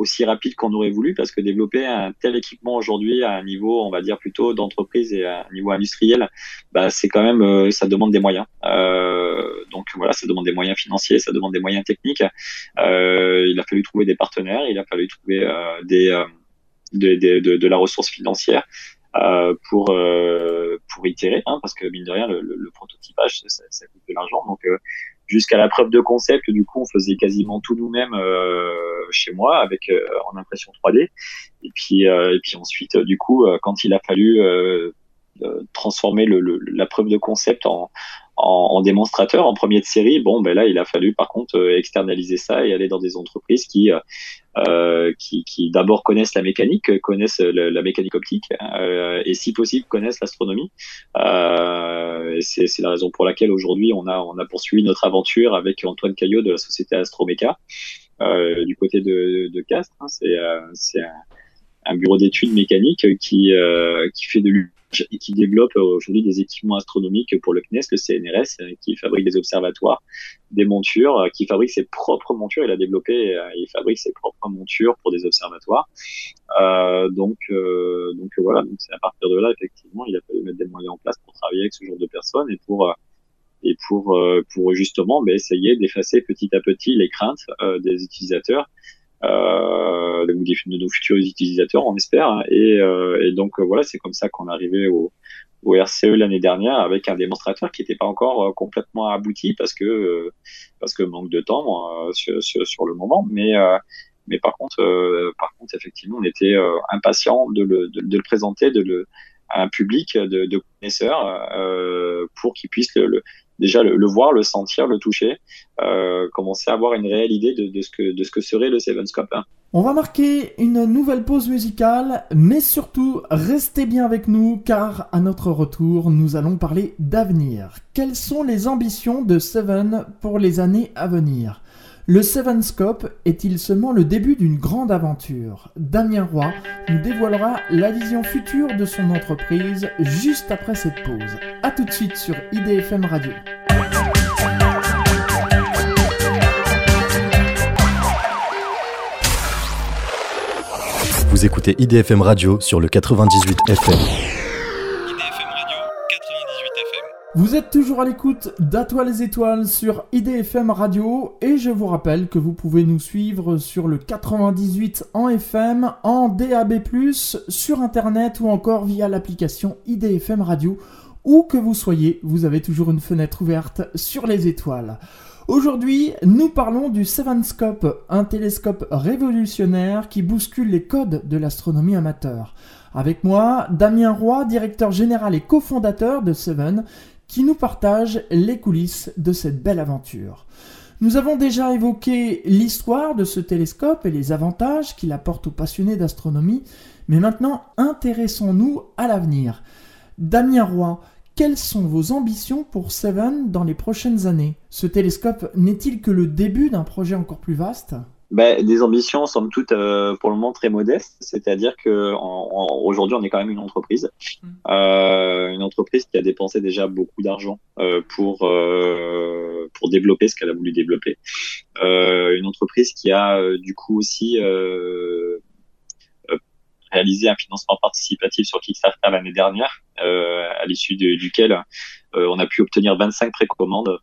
aussi rapide qu'on aurait voulu, parce que développer un tel équipement aujourd'hui à un niveau, on va dire plutôt d'entreprise et à un niveau industriel, bah c'est quand même, euh, ça demande des moyens. Euh, donc voilà, ça demande des moyens financiers, ça demande des moyens techniques. Euh, il a fallu trouver des partenaires, il a fallu trouver euh, des, euh, de, de, de, de la ressource financière. Euh, pour euh, pour itérer, hein, parce que mine de rien le, le, le prototypage ça, ça coûte de l'argent, donc euh, jusqu'à la preuve de concept du coup on faisait quasiment tout nous-mêmes euh, chez moi avec euh, en impression trois D, et puis euh, et puis ensuite du coup euh, quand il a fallu euh, euh, transformer le, le, la preuve de concept en En, en démonstrateur, en premier de série, bon, ben là, il a fallu par contre euh, externaliser ça et aller dans des entreprises qui, euh, qui, qui d'abord connaissent la mécanique, connaissent le, la mécanique optique euh, et si possible connaissent l'astronomie. Euh, et c'est, c'est la raison pour laquelle aujourd'hui on a, on a poursuivi notre aventure avec Antoine Caillot de la société Astroméca euh, du côté de, de Castres. Hein, c'est, euh, c'est un, un bureau d'études mécaniques qui, euh, qui fait de l'U et qui développe aujourd'hui des équipements astronomiques pour le C N E S, le C N R S, qui fabrique des observatoires, des montures, qui fabrique ses propres montures. Il a développé, il fabrique ses propres montures pour des observatoires. Euh, donc, euh, donc voilà. Donc c'est à partir de là, effectivement, il a fallu mettre des moyens en place pour travailler avec ce genre de personnes et pour et pour pour justement bah, essayer d'effacer petit à petit les craintes euh, des utilisateurs. Euh, de, de nos futurs utilisateurs, on espère. Et, euh, et donc euh, voilà, c'est comme ça qu'on est arrivé au, au R C E l'année dernière avec un démonstrateur qui n'était pas encore euh, complètement abouti parce que euh, parce que manque de temps euh, sur, sur, sur le moment. Mais euh, mais par contre, euh, par contre, effectivement, on était euh, impatient de le de, de le présenter, de le à un public de, de connaisseurs euh, pour qu'ils puissent le, le déjà le, le voir, le sentir, le toucher, euh, commencer à avoir une réelle idée de, de, ce que, de ce que serait le Sevenscope. Hein. On va marquer une nouvelle pause musicale, mais surtout, restez bien avec nous, car à notre retour, nous allons parler d'avenir. Quelles sont les ambitions de Seven pour les années à venir ? Le Sevenscope est-il seulement le début d'une grande aventure ? Damien Roy nous dévoilera la vision future de son entreprise juste après cette pause. A tout de suite sur I D F M Radio. Vous écoutez I D F M Radio sur le quatre-vingt-dix-huit F M. Vous êtes toujours à l'écoute d'À toi les étoiles sur I D F M Radio et je vous rappelle que vous pouvez nous suivre sur le quatre-vingt-dix-huit en F M, en D A B plus, sur internet ou encore via l'application I D F M Radio. Où que vous soyez, vous avez toujours une fenêtre ouverte sur les étoiles. Aujourd'hui, nous parlons du Sevenscope, un télescope révolutionnaire qui bouscule les codes de l'astronomie amateur. Avec moi, Damien Roy, directeur général et cofondateur de Seven, qui nous partage les coulisses de cette belle aventure. Nous avons déjà évoqué l'histoire de ce télescope et les avantages qu'il apporte aux passionnés d'astronomie, mais maintenant intéressons-nous à l'avenir. Damien Roy, quelles sont vos ambitions pour Seven dans les prochaines années ? Ce télescope n'est-il que le début d'un projet encore plus vaste ? Ben, des ambitions, somme toute, euh, pour le moment très modestes. C'est-à-dire que en, en, aujourd'hui, on est quand même une entreprise, euh, une entreprise qui a dépensé déjà beaucoup d'argent euh, pour euh, pour développer ce qu'elle a voulu développer. Euh, une entreprise qui a euh, du coup aussi euh, euh, réalisé un financement participatif sur Kickstarter l'année dernière, euh, à l'issue de, duquel euh, on a pu obtenir vingt-cinq précommandes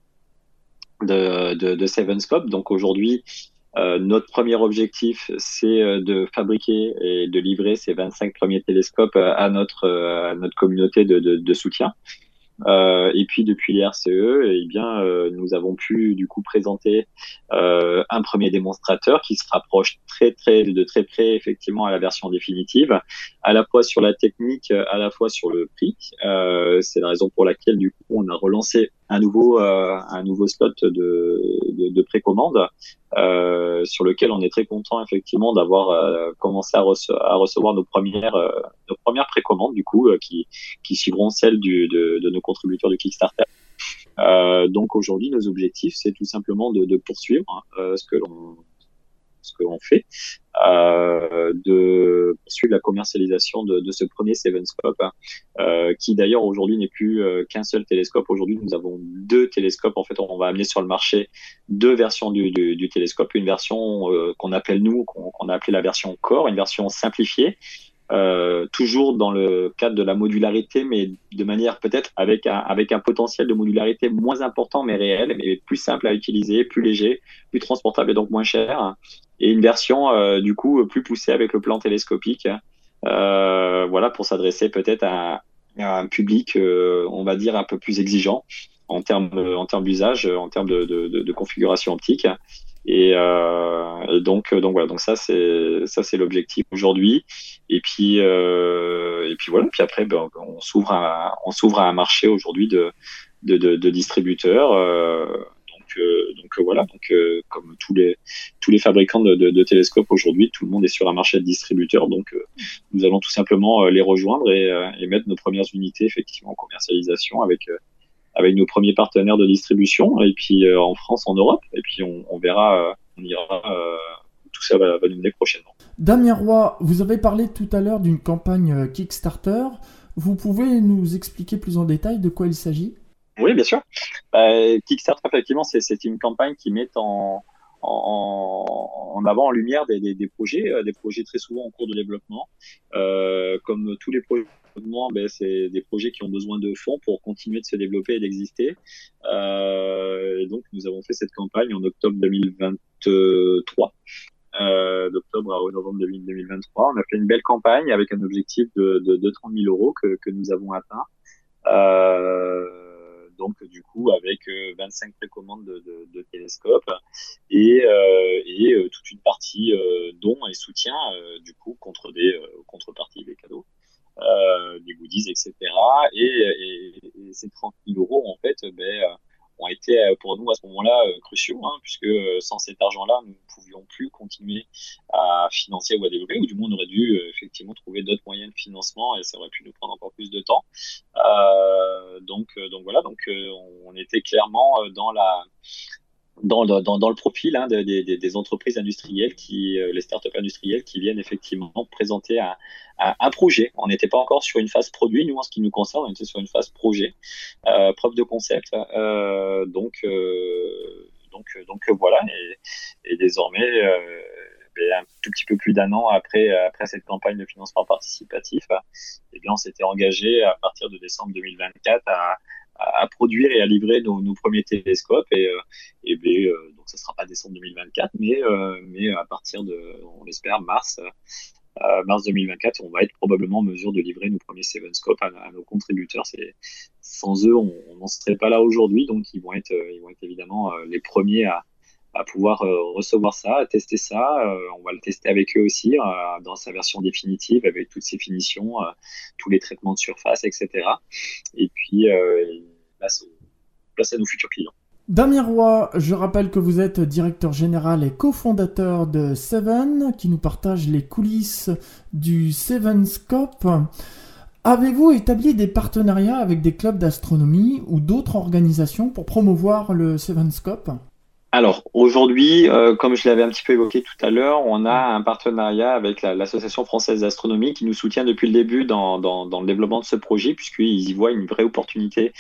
de, de, de Sevenscope. Donc aujourd'hui, Euh, notre premier objectif, c'est euh, de fabriquer et de livrer ces vingt-cinq premiers télescopes à notre, euh, à notre communauté de, de, de soutien. Euh, et puis depuis les R C E, eh bien, euh, nous avons pu du coup présenter euh, un premier démonstrateur qui se rapproche très très de très près effectivement à la version définitive, à la fois sur la technique, à la fois sur le prix. Euh, c'est la raison pour laquelle du coup on a relancé un nouveau euh, un nouveau slot de de, de précommande euh, sur lequel on est très content effectivement d'avoir euh, commencé à, rece- à recevoir nos premières euh, nos premières précommandes du coup euh, qui qui suivront celles du de, de nos contributeurs du Kickstarter. Euh, donc aujourd'hui nos objectifs c'est tout simplement de, de poursuivre euh, ce que l'on ce que l'on fait, euh, de poursuivre la commercialisation de, de ce premier Sevenscope, hein, euh, qui d'ailleurs aujourd'hui n'est plus euh, qu'un seul télescope. Aujourd'hui, nous avons deux télescopes. En fait, on va amener sur le marché deux versions du, du, du télescope. Une version euh, qu'on appelle nous, qu'on, qu'on a appelée la version Core, une version simplifiée, Euh, toujours dans le cadre de la modularité, mais de manière peut-être avec un, avec un potentiel de modularité moins important, mais réel, mais plus simple à utiliser, plus léger, plus transportable et donc moins cher. Et une version, euh, du coup, plus poussée avec le plan télescopique, euh, voilà, pour s'adresser peut-être à, à un public, euh, on va dire, un peu plus exigeant en termes, en termes d'usage, en termes de, de, de, de configuration optique. Et, euh, et donc, donc voilà, donc ça c'est ça c'est l'objectif aujourd'hui. Et puis euh, et puis voilà. Puis après, ben, on s'ouvre à on s'ouvre à un marché aujourd'hui de de, de, de distributeurs. Euh, donc euh, donc voilà. Donc euh, comme tous les tous les fabricants de, de, de télescopes aujourd'hui, tout le monde est sur un marché de distributeurs. Donc euh, nous allons tout simplement les rejoindre et, et mettre nos premières unités effectivement en commercialisation avec euh, avec nos premiers partenaires de distribution, et puis euh, en France, en Europe, et puis on, on verra, euh, on ira, euh, tout ça va, va nous mener prochainement. Damien Roy, vous avez parlé tout à l'heure d'une campagne Kickstarter. Vous pouvez nous expliquer plus en détail de quoi il s'agit ? Oui, bien sûr. Euh, Kickstarter, effectivement, c'est, c'est une campagne qui met en, en, en avant, en lumière des, des, des projets, des projets très souvent en cours de développement. Euh, comme tous les projets, ben, c'est des projets qui ont besoin de fonds pour continuer de se développer et d'exister. Euh, et donc, nous avons fait cette campagne en octobre deux mille vingt-trois. Euh, d'octobre à novembre deux mille vingt-trois. On a fait une belle campagne avec un objectif de, de, de trente mille euros que, que nous avons atteint. Euh, donc, du coup, avec euh, vingt-cinq précommandes de, de, de télescopes et, euh, et euh, toute une partie euh, dons et soutien, euh, du coup, contre des euh, contreparties, des cadeaux. Euh, des goodies, et cetera. Et, et, et ces trente mille euros, en fait, ben, ont été pour nous à ce moment-là cruciaux, hein, puisque sans cet argent-là, nous ne pouvions plus continuer à financer ou à développer, ou du moins on aurait dû effectivement trouver d'autres moyens de financement et ça aurait pu nous prendre encore plus de temps. Euh, donc, donc voilà, donc on était clairement dans la Dans le, dans, dans le profil hein, des, des, des entreprises industrielles, qui, euh, les startups industrielles qui viennent effectivement présenter un, un, un projet. On n'était pas encore sur une phase produit, nous en ce qui nous concerne, on était sur une phase projet, euh, preuve de concept. Euh, donc, euh, donc, donc voilà, et, et désormais, euh, un tout petit peu plus d'un an après, après cette campagne de financement participatif, eh bien, on s'était engagé à partir de décembre deux mille vingt-quatre à à produire et à livrer nos, nos premiers télescopes et, euh, et bien, euh, donc ça sera pas décembre deux mille vingt-quatre mais, euh, mais à partir de, on l'espère, mars, euh, mars deux mille vingt-quatre, on va être probablement en mesure de livrer nos premiers Sevenscopes à, à nos contributeurs. C'est, sans eux, on n'en serait pas là aujourd'hui, donc ils vont être, ils vont être évidemment euh, les premiers à, à pouvoir euh, recevoir ça, à tester ça. Euh, on va le tester avec eux aussi euh, dans sa version définitive, avec toutes ses finitions, euh, tous les traitements de surface, et cetera. Et puis, euh, place, place à nos futurs clients. Damien Roy, je rappelle que vous êtes directeur général et cofondateur de Seven, qui nous partage les coulisses du Sevenscope. Avez-vous établi des partenariats avec des clubs d'astronomie ou d'autres organisations pour promouvoir le Sevenscope ? Alors, aujourd'hui, euh, comme je l'avais un petit peu évoqué tout à l'heure, on a un partenariat avec la, l'Association française d'astronomie qui nous soutient depuis le début dans, dans, dans le développement de ce projet, puisqu'ils y voient une vraie opportunité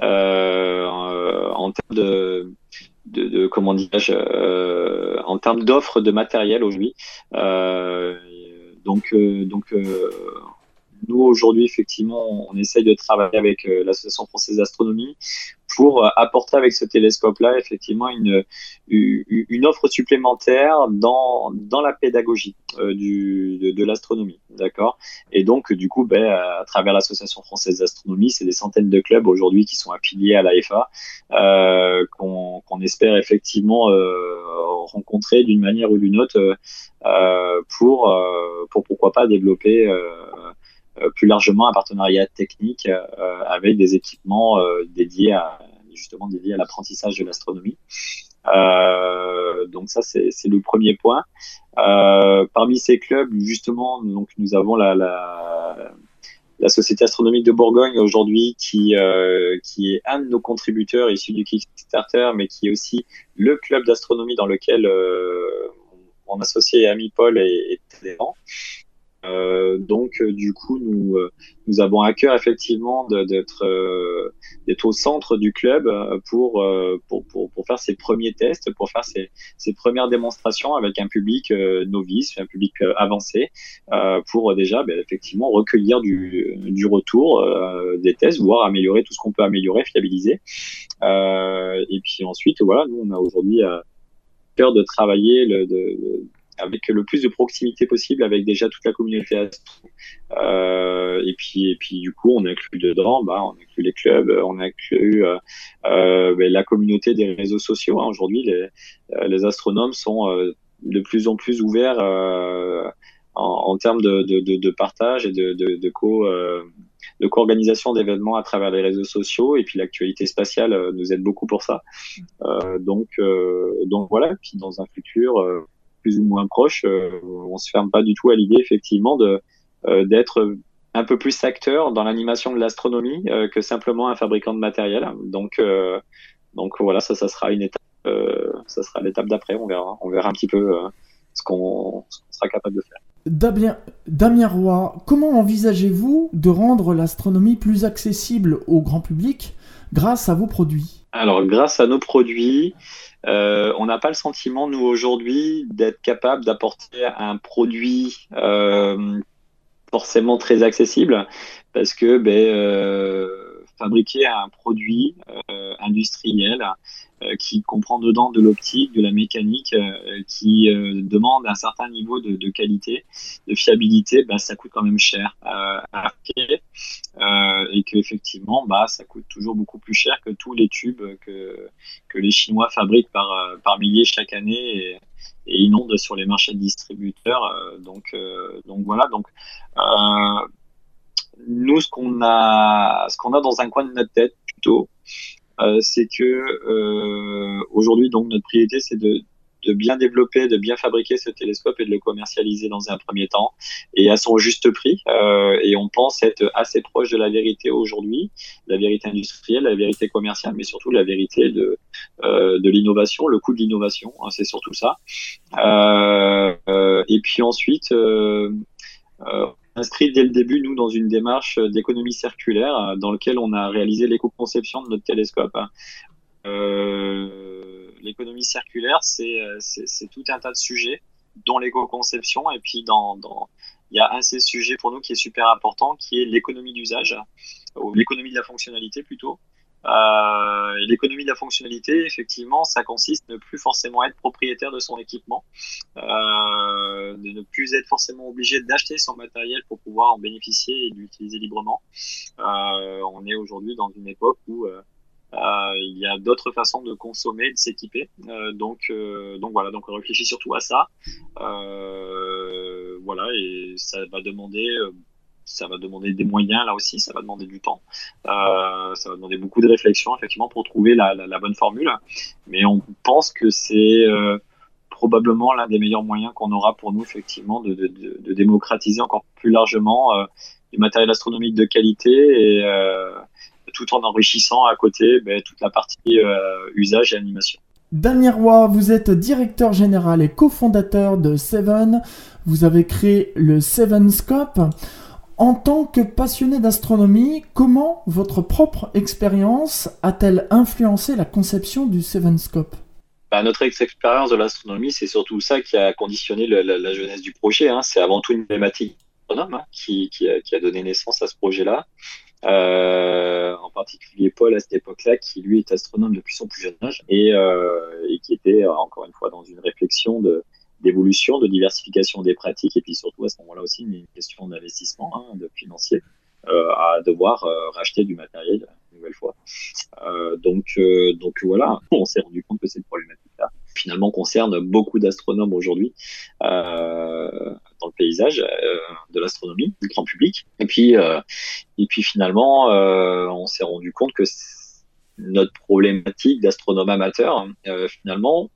euh, en termes de, de, de comment dirais-je, euh, en termes d'offres de matériel aujourd'hui. Euh, donc, euh, donc euh, nous, aujourd'hui, effectivement, on essaye de travailler avec euh, l'Association française d'astronomie pour euh, apporter avec ce télescope-là, effectivement, une, une, une offre supplémentaire dans, dans la pédagogie euh, du, de, de l'astronomie, d'accord ? Et donc, du coup, ben, à travers l'Association française d'astronomie, c'est des centaines de clubs aujourd'hui qui sont affiliés à l'A F A, euh, qu'on, qu'on espère effectivement euh, rencontrer d'une manière ou d'une autre euh, pour, euh, pour, pourquoi pas, développer euh, plus largement un partenariat technique euh, avec des équipements euh, dédiés à justement dédiés à l'apprentissage de l'astronomie. Euh, donc ça c'est, c'est le premier point. Euh, parmi ces clubs, justement, donc nous avons la, la, la Société astronomique de Bourgogne aujourd'hui qui euh, qui est un de nos contributeurs issus du Kickstarter, mais qui est aussi le club d'astronomie dans lequel euh, mon associé et ami Paul est, est adhérent. Euh, donc euh, du coup nous euh, nous avons à cœur effectivement de, d'être euh, d'être au centre du club euh, pour, euh, pour pour pour faire ses premiers tests, pour faire ses ses premières démonstrations avec un public euh, novice, un public euh, avancé, euh, pour euh, déjà ben, effectivement recueillir du du retour euh, des tests, voire améliorer tout ce qu'on peut améliorer, fiabiliser. Euh, et puis ensuite voilà, nous on a aujourd'hui à cœur de travailler le de, de avec le plus de proximité possible avec déjà toute la communauté astro. Euh, et puis et puis du coup on inclut dedans bah on inclut les clubs, on inclut euh, euh, ben, la communauté des réseaux sociaux, hein. Aujourd'hui les les astronomes sont euh, de plus en plus ouverts euh, en, en termes de, de de de partage et de de de co euh, de co-organisation d'événements à travers les réseaux sociaux, et puis l'actualité spatiale euh, nous aide beaucoup pour ça. Euh, donc euh, donc voilà, puis dans un futur euh, plus ou moins proche, euh, on se ferme pas du tout à l'idée effectivement de euh, d'être un peu plus acteur dans l'animation de l'astronomie euh, que simplement un fabricant de matériel. Donc euh, donc voilà, ça ça sera une étape, euh, ça sera l'étape d'après. On verra, on verra un petit peu euh, ce qu'on ce qu'on sera capable de faire. Damien, Damien Roy, comment envisagez-vous de rendre l'astronomie plus accessible au grand public grâce à vos produits ? Alors, grâce à nos produits, euh, on n'a pas le sentiment, nous, aujourd'hui, d'être capable d'apporter un produit euh, forcément très accessible, parce que ben, euh, fabriquer un produit euh, industriel euh, qui comprend dedans de l'optique, de la mécanique, euh, qui euh, demande un certain niveau de, de qualité, de fiabilité, ben, ça coûte quand même cher euh, à fabriquer. Euh, et que effectivement bah ça coûte toujours beaucoup plus cher que tous les tubes que que les Chinois fabriquent par par milliers chaque année et, et inondent sur les marchés de distributeurs. Euh, donc euh, donc voilà, donc euh, nous ce qu'on a ce qu'on a dans un coin de notre tête plutôt, euh, c'est que euh, aujourd'hui donc notre priorité c'est de de bien développer, de bien fabriquer ce télescope et de le commercialiser dans un premier temps et à son juste prix. Euh, et on pense être assez proche de la vérité aujourd'hui, la vérité industrielle, la vérité commerciale, mais surtout la vérité de euh, de l'innovation, le coût de l'innovation, hein, c'est surtout ça. Euh, euh, et puis ensuite, euh, euh, inscrit dès le début, nous, dans une démarche d'économie circulaire dans laquelle on a réalisé l'éco-conception de notre télescope. Euh, L'économie circulaire, c'est, c'est, c'est tout un tas de sujets, dont l'éco-conception. Et puis, dans, dans, il y a un de ces sujets pour nous qui est super important, qui est l'économie d'usage, ou l'économie de la fonctionnalité plutôt. Euh, et l'économie de la fonctionnalité, effectivement, ça consiste à ne plus forcément être propriétaire de son équipement, euh, de ne plus être forcément obligé d'acheter son matériel pour pouvoir en bénéficier et de l'utiliser librement. Euh, on est aujourd'hui dans une époque où euh, Euh, il y a d'autres façons de consommer, de s'équiper. Euh, donc, euh, donc voilà, donc on réfléchit surtout à ça. Euh, voilà, et ça va demander, euh, ça va demander des moyens là aussi, ça va demander du temps, euh, ça va demander beaucoup de réflexion effectivement pour trouver la, la, la bonne formule. Mais on pense que c'est euh, probablement l'un des meilleurs moyens qu'on aura pour nous effectivement de, de, de, de démocratiser encore plus largement euh, du matériel astronomique de qualité et euh, tout en enrichissant à côté ben, toute la partie euh, usage et animation. Damien Roy, vous êtes directeur général et cofondateur de Seven. Vous avez créé le Sevenscope. En tant que passionné d'astronomie, comment votre propre expérience a-t-elle influencé la conception du Sevenscope ? Bah, notre expérience de l'astronomie, c'est surtout ça qui a conditionné le, la, la jeunesse du projet. Hein. C'est avant tout une thématique astronome hein, qui, qui, a, qui a donné naissance à ce projet-là. Euh, en particulier Paul à cette époque-là, qui lui est astronome depuis son plus jeune âge et, euh, et qui était euh, encore une fois dans une réflexion de, d'évolution, de diversification des pratiques et puis surtout à ce moment-là aussi une question d'investissement, hein, de financier, euh, à devoir euh, racheter du matériel une nouvelle fois. Euh, donc, euh, donc voilà, on s'est rendu compte que cette problématique-là finalement concerne beaucoup d'astronomes aujourd'hui euh, dans le paysage euh, de l'astronomie, du grand public. Et puis, euh, et puis finalement, euh, on s'est rendu compte que notre problématique d'astronome amateur, euh, finalement,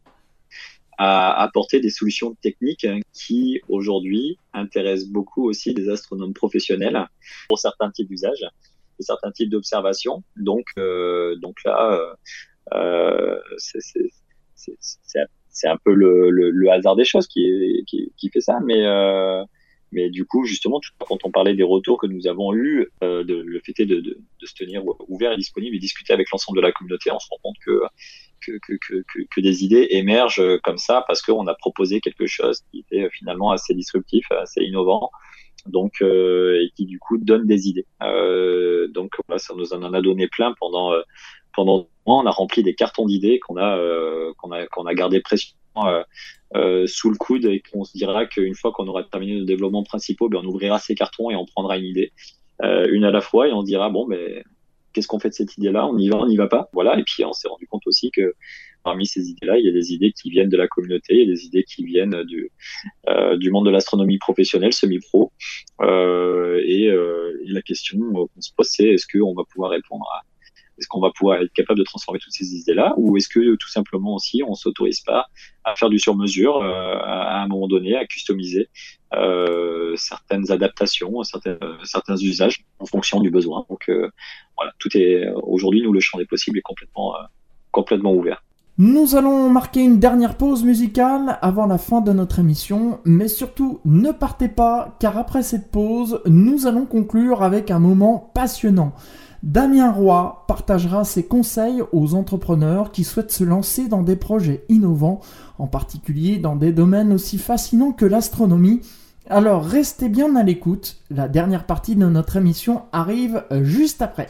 a apporté des solutions techniques qui aujourd'hui intéressent beaucoup aussi des astronomes professionnels pour certains types d'usages et certains types d'observations. Donc, euh, donc là, euh, c'est, c'est, c'est, c'est, c'est un peu le, le, le hasard des choses qui, qui, qui fait ça. Mais, euh, mais du coup, justement, tout, quand on parlait des retours que nous avons eus, euh, de, le fait est de, de, de se tenir ouvert et disponible et discuter avec l'ensemble de la communauté, on se rend compte que Que, que, que, que des idées émergent comme ça parce qu'on a proposé quelque chose qui était finalement assez disruptif, assez innovant, donc euh, et qui du coup donne des idées. Euh, donc voilà, ça nous en a donné plein pendant euh, pendant un mois. On a rempli des cartons d'idées qu'on a euh, qu'on a qu'on a gardé précieusement euh, euh, sous le coude et qu'on se dira qu'une fois qu'on aura terminé nos développements principaux, ben on ouvrira ces cartons et on prendra une idée euh, une à la fois et on dira bon mais qu'est-ce qu'on fait de cette idée-là? On y va, on n'y va pas? Voilà. Et puis, on s'est rendu compte aussi que parmi ces idées-là, il y a des idées qui viennent de la communauté, il y a des idées qui viennent du, euh, du monde de l'astronomie professionnelle, semi-pro. Euh, et, euh, et la question qu'on se pose, c'est est-ce qu'on va pouvoir répondre à, est-ce qu'on va pouvoir être capable de transformer toutes ces idées-là, ou est-ce que tout simplement aussi on s'autorise pas à faire du sur-mesure euh, à un moment donné, à customiser euh, certaines adaptations, certains, certains usages en fonction du besoin. Donc euh, voilà, tout est aujourd'hui, nous, le champ des possibles est complètement, euh, complètement ouvert. Nous allons marquer une dernière pause musicale avant la fin de notre émission, mais surtout ne partez pas, car après cette pause, nous allons conclure avec un moment passionnant. Damien Roy partagera ses conseils aux entrepreneurs qui souhaitent se lancer dans des projets innovants, en particulier dans des domaines aussi fascinants que l'astronomie. Alors restez bien à l'écoute, la dernière partie de notre émission arrive juste après.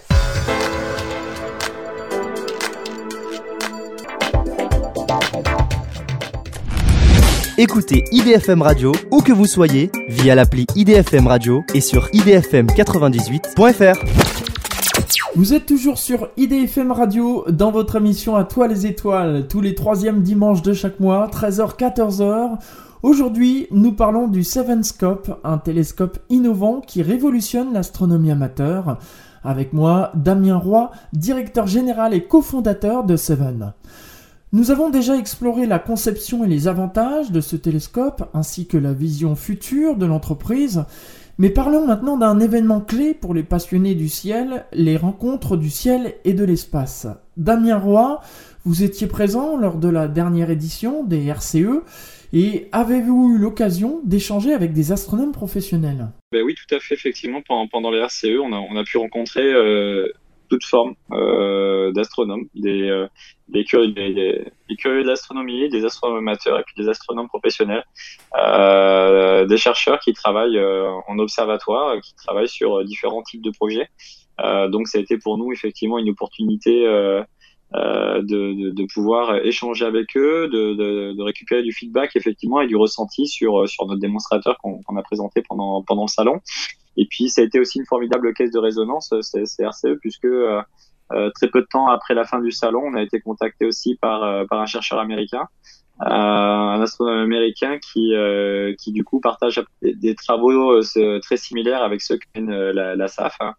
Écoutez I D F M Radio où que vous soyez via l'appli I D F M Radio et sur i d f m quatre-vingt-dix-huit point f r. Vous êtes toujours sur I D F M Radio dans votre émission À toi les étoiles, tous les troisièmes dimanches de chaque mois, treize heures quatorze heures. Aujourd'hui, nous parlons du Sevenscope, un télescope innovant qui révolutionne l'astronomie amateur. Avec moi, Damien Roy, directeur général et cofondateur de Seven. Nous avons déjà exploré la conception et les avantages de ce télescope, ainsi que la vision future de l'entreprise. Mais parlons maintenant d'un événement clé pour les passionnés du ciel, les rencontres du ciel et de l'espace. Damien Roy, vous étiez présent lors de la dernière édition des R C E et avez-vous eu l'occasion d'échanger avec des astronomes professionnels? Ben oui, tout à fait, effectivement, pendant, pendant les R C E, on a, on a pu rencontrer euh, toutes formes euh, d'astronomes, des, euh, des, curieux, des, des, des curieux de l'astronomie, des astronomes amateurs et puis des astronomes professionnels, euh, des chercheurs qui travaillent euh, en observatoire, qui travaillent sur différents types de projets. Euh, donc ça a été pour nous effectivement une opportunité euh, euh, de, de, de pouvoir échanger avec eux, de, de, de récupérer du feedback effectivement et du ressenti sur, sur notre démonstrateur qu'on, qu'on a présenté pendant, pendant le salon. Et puis, ça a été aussi une formidable caisse de résonance, ces, ces R C E, puisque euh, euh, très peu de temps après la fin du salon, on a été contacté aussi par, euh, par un chercheur américain, euh, un astronome américain qui, euh, qui du coup partage des, des travaux euh, très similaires avec ceux que mène euh, la, la S A F. Hein.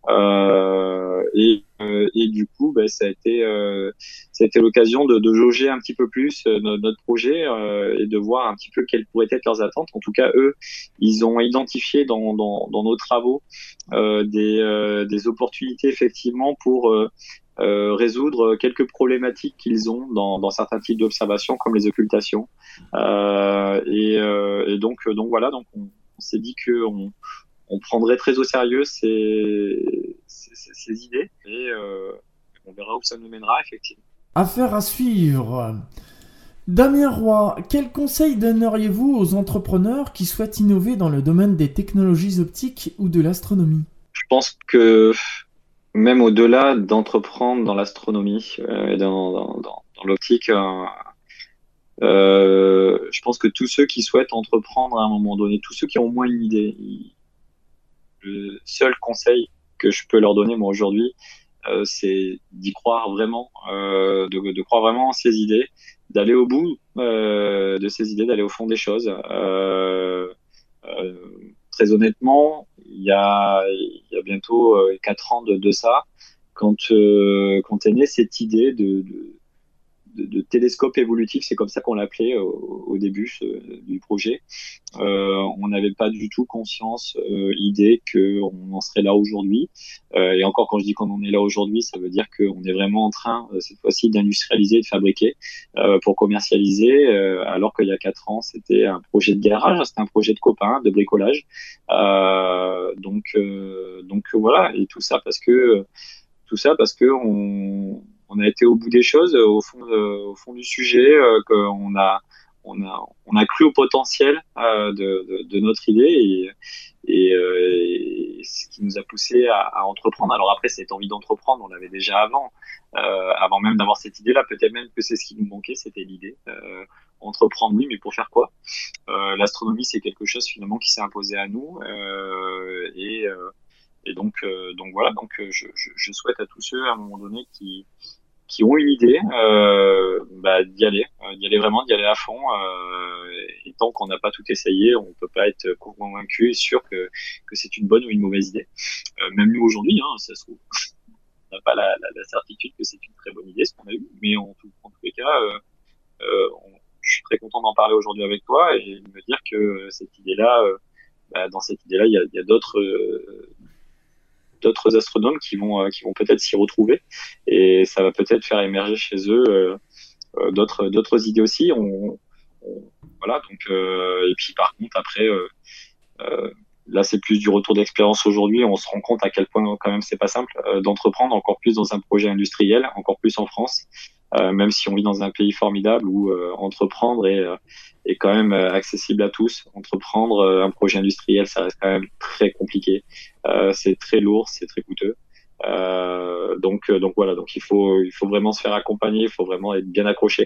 Euh, et, euh, et du coup, bah, ça a été, euh, ça a été l'occasion de, de jauger un petit peu plus euh, notre, notre projet euh, et de voir un petit peu quelles pourraient être leurs attentes. En tout cas, eux, ils ont identifié dans, dans, dans nos travaux euh, des, euh, des opportunités effectivement pour euh, euh, résoudre quelques problématiques qu'ils ont dans, dans certains types d'observations, comme les occultations. Euh, et, euh, et donc, donc voilà, donc on, on s'est dit que on on prendrait très au sérieux ces, ces, ces idées et euh, on verra où ça nous mènera effectivement. Affaire à suivre. Damien Roy, quel conseil donneriez-vous aux entrepreneurs qui souhaitent innover dans le domaine des technologies optiques ou de l'astronomie? Je pense que même au-delà d'entreprendre dans l'astronomie euh, et dans, dans, dans, dans l'optique, euh, euh, je pense que tous ceux qui souhaitent entreprendre à un moment donné, tous ceux qui ont au moins une idée, ils, le seul conseil que je peux leur donner moi aujourd'hui, euh, c'est d'y croire vraiment, euh, de, de croire vraiment en ces idées, d'aller au bout euh, de ces idées, d'aller au fond des choses. Euh, euh, très honnêtement, il y a, il y a bientôt euh, quatre ans de, de ça, quand, euh, quand est née cette idée de, de, de, de télescope évolutif, c'est comme ça qu'on l'appelait au, au début ce, du projet. Euh, on n'avait pas du tout conscience, euh, idée qu'on en serait là aujourd'hui. Euh, et encore, quand je dis qu'on en est là aujourd'hui, ça veut dire qu'on est vraiment en train, euh, cette fois-ci, d'industrialiser, de fabriquer euh, pour commercialiser, euh, alors qu'il y a quatre ans, c'était un projet de garage, c'était un projet de copains, de bricolage. Euh, donc, euh, donc voilà, et tout ça parce que tout ça parce que on, on a été au bout des choses, au fond, euh, au fond du sujet, euh, qu'on a On a, on a cru au potentiel euh, de, de, de notre idée et, et, euh, et ce qui nous a poussé à, à entreprendre. Alors après, cette envie d'entreprendre, on l'avait déjà avant, euh, avant même d'avoir cette idée-là. Peut-être même que c'est ce qui nous manquait, c'était l'idée. Euh, entreprendre, oui, mais pour faire quoi ? euh, L'astronomie, c'est quelque chose finalement qui s'est imposé à nous euh, et, euh, et donc, euh, donc voilà. Donc je, je, je souhaite à tous ceux à un moment donné qui qui ont une idée, euh, bah, d'y aller, euh, d'y aller vraiment, d'y aller à fond. Euh, et tant qu'on n'a pas tout essayé, on peut pas être convaincu et sûr que, que c'est une bonne ou une mauvaise idée. Euh, même nous aujourd'hui, hein, ça se trouve, on n'a pas la, la, la certitude que c'est une très bonne idée ce qu'on a eu, mais en, tout, en tous les cas, euh, euh, on, je suis très content d'en parler aujourd'hui avec toi et de me dire que cette idée-là, euh, bah, dans cette idée-là, il y a, y a d'autres euh, d'autres astronomes qui vont euh, qui vont peut-être s'y retrouver et ça va peut-être faire émerger chez eux euh, euh, d'autres d'autres idées aussi. On, on voilà donc euh, et puis par contre après euh, euh, là c'est plus du retour d'expérience aujourd'hui. On se rend compte à quel point quand même c'est pas simple euh, d'entreprendre, encore plus dans un projet industriel, encore plus en France. Euh, même si on vit dans un pays formidable où euh, entreprendre est, euh, est quand même euh, accessible à tous. Entreprendre euh, un projet industriel, ça reste quand même très compliqué. Euh, c'est très lourd, c'est très coûteux. Euh, donc, euh, donc voilà, donc il faut, il faut vraiment se faire accompagner, il faut vraiment être bien accroché,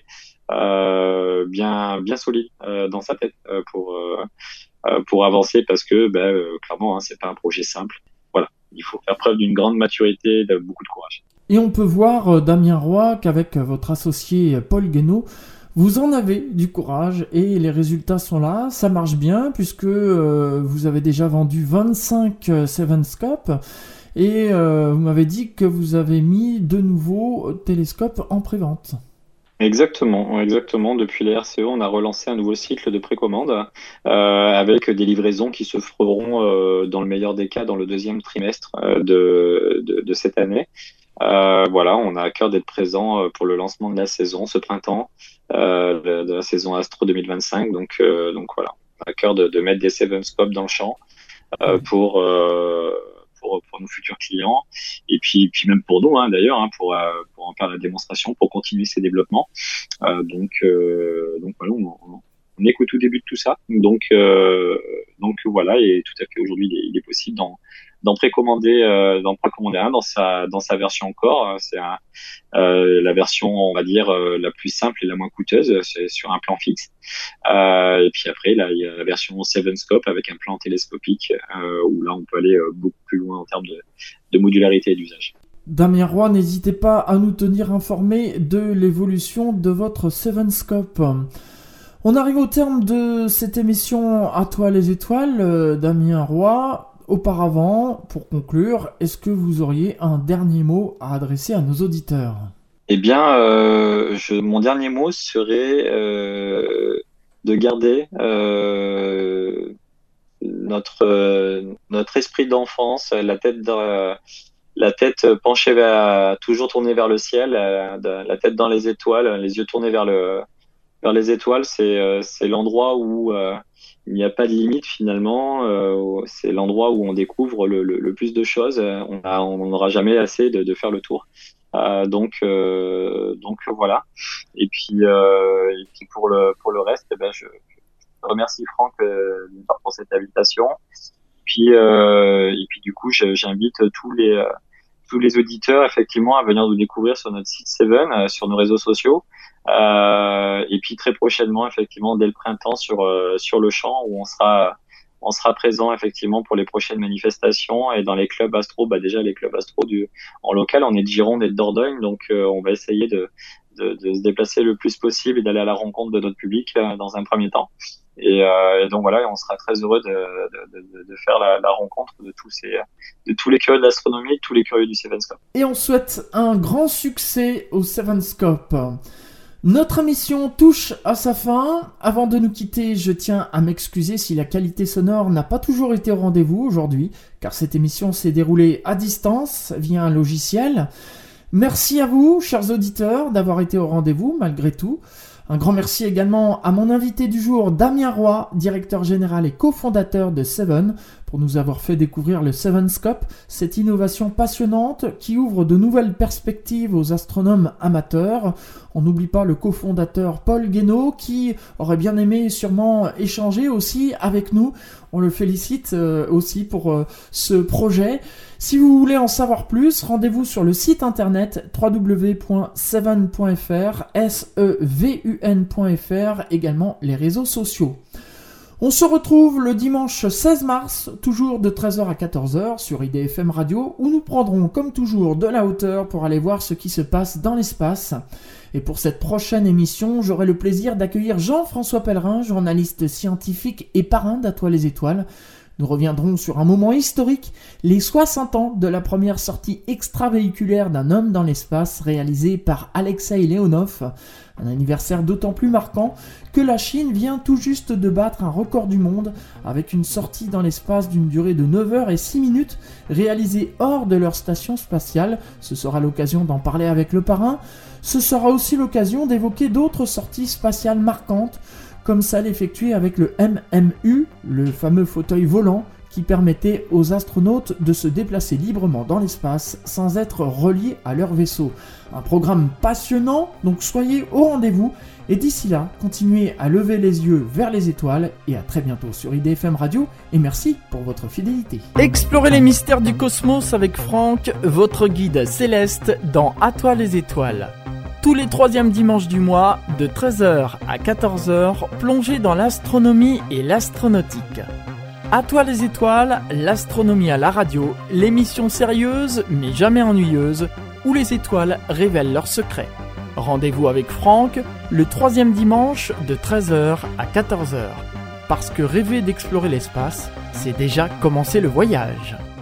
euh, bien, bien solide euh, dans sa tête euh, pour, euh, pour avancer parce que, ben, euh, clairement, hein, c'est pas un projet simple. Voilà, il faut faire preuve d'une grande maturité et de beaucoup de courage. Et on peut voir, euh, Damien Roy, qu'avec votre associé Paul Guénaud, vous en avez du courage et les résultats sont là. Ça marche bien puisque euh, vous avez déjà vendu vingt-cinq euh, Sevenscope et euh, vous m'avez dit que vous avez mis de nouveaux télescopes en prévente. Exactement, exactement. Depuis les R C O, on a relancé un nouveau cycle de précommande euh, avec des livraisons qui se feront, euh, dans le meilleur des cas, dans le deuxième trimestre euh, de, de, de cette année. Euh, voilà, on a à cœur d'être présent pour le lancement de la saison ce printemps, euh, de, de la saison Astro deux mille vingt-cinq. Donc, euh, donc voilà, on a à cœur de, de mettre des Sevenscope dans le champ euh, pour, euh, pour pour nos futurs clients et puis puis même pour nous, hein, d'ailleurs, hein, pour euh, pour en faire la démonstration, pour continuer ces développements. Euh, donc euh, donc voilà, on, on est qu'au tout début de tout ça. Donc euh, donc voilà, et tout à fait aujourd'hui, il est, il est possible d'en d'en précommander euh, d'en précommander un dans sa dans sa version Core. C'est un, euh, la version, on va dire, euh, la plus simple et la moins coûteuse, c'est sur un plan fixe. Euh, et puis après, là, il y a la version Sevenscope avec un plan télescopique euh, où là, on peut aller euh, beaucoup plus loin en termes de, de modularité et d'usage. Damien Roy, n'hésitez pas à nous tenir informés de l'évolution de votre Sevenscope. On arrive au terme de cette émission À toi les étoiles, euh, Damien Roy. Auparavant, pour conclure, est-ce que vous auriez un dernier mot à adresser à nos auditeurs ? Eh bien, euh, je, mon dernier mot serait euh, de garder euh, notre euh, notre esprit d'enfance, la tête dans, la tête penchée vers, toujours tournée vers le ciel, la tête dans les étoiles, les yeux tournés vers le vers les étoiles. C'est c'est l'endroit où euh, il n'y a pas de limite finalement. Euh, c'est l'endroit où on découvre le, le, le plus de choses. On a, on n'aura jamais assez de, de faire le tour. Euh, donc, euh, donc voilà. Et puis, euh, et puis pour le pour le reste, eh ben je, je remercie Franck euh, pour cette invitation. Puis euh, et puis du coup, j'invite tous les euh, tous les auditeurs effectivement à venir nous découvrir sur notre site Seven, euh, sur nos réseaux sociaux. Euh, et puis très prochainement, effectivement, dès le printemps, sur euh, sur le champ où on sera on sera présent effectivement pour les prochaines manifestations et dans les clubs astro. Bah déjà les clubs astro du en local, on est de Gironde et de Dordogne, donc euh, on va essayer de, de de se déplacer le plus possible et d'aller à la rencontre de notre public euh, dans un premier temps. Et, euh, et donc voilà, on sera très heureux de de, de, de faire la, la rencontre de tous ces de tous les curieux de l'astronomie, de tous les curieux du Sevenscope. Et on souhaite un grand succès au Sevenscope. Notre émission touche à sa fin. Avant de nous quitter, je tiens à m'excuser si la qualité sonore n'a pas toujours été au rendez-vous aujourd'hui, car cette émission s'est déroulée à distance via un logiciel. Merci à vous, chers auditeurs, d'avoir été au rendez-vous malgré tout. Un grand merci également à mon invité du jour, Damien Roy, directeur général et cofondateur de Seven, pour nous avoir fait découvrir le Seven Scope, cette innovation passionnante qui ouvre de nouvelles perspectives aux astronomes amateurs. On n'oublie pas le cofondateur Paul Guénaud qui aurait bien aimé sûrement échanger aussi avec nous. On le félicite euh, aussi pour euh, ce projet. Si vous voulez en savoir plus, rendez-vous sur le site internet w w w point seven point f r, S E V U N point F R, également les réseaux sociaux. On se retrouve le dimanche seize mars, toujours de treize heures à quatorze heures sur I D F M Radio, où nous prendrons comme toujours de la hauteur pour aller voir ce qui se passe dans l'espace. Et pour cette prochaine émission, j'aurai le plaisir d'accueillir Jean-François Pellerin, journaliste scientifique et parrain d'À toi les étoiles. Nous reviendrons sur un moment historique, les soixante ans de la première sortie extravéhiculaire d'un homme dans l'espace réalisée par Alexeï Leonov. Un anniversaire d'autant plus marquant que la Chine vient tout juste de battre un record du monde avec une sortie dans l'espace d'une durée de neuf heures et six minutes réalisée hors de leur station spatiale. Ce sera l'occasion d'en parler avec le parrain. Ce sera aussi l'occasion d'évoquer d'autres sorties spatiales marquantes, comme celle effectuée avec le M M U, le fameux fauteuil volant qui permettait aux astronautes de se déplacer librement dans l'espace sans être reliés à leur vaisseau. Un programme passionnant, donc soyez au rendez-vous, et d'ici là, continuez à lever les yeux vers les étoiles, et à très bientôt sur I D F M Radio, et merci pour votre fidélité. Explorez les mystères du cosmos avec Franck, votre guide céleste dans À toi les étoiles. Tous les troisièmes dimanches du mois, de treize heures à quatorze heures, plongez dans l'astronomie et l'astronautique. À toi les étoiles, l'astronomie à la radio, l'émission sérieuse mais jamais ennuyeuse, où les étoiles révèlent leurs secrets. Rendez-vous avec Franck, le troisième dimanche de treize heures à quatorze heures. Parce que rêver d'explorer l'espace, c'est déjà commencer le voyage.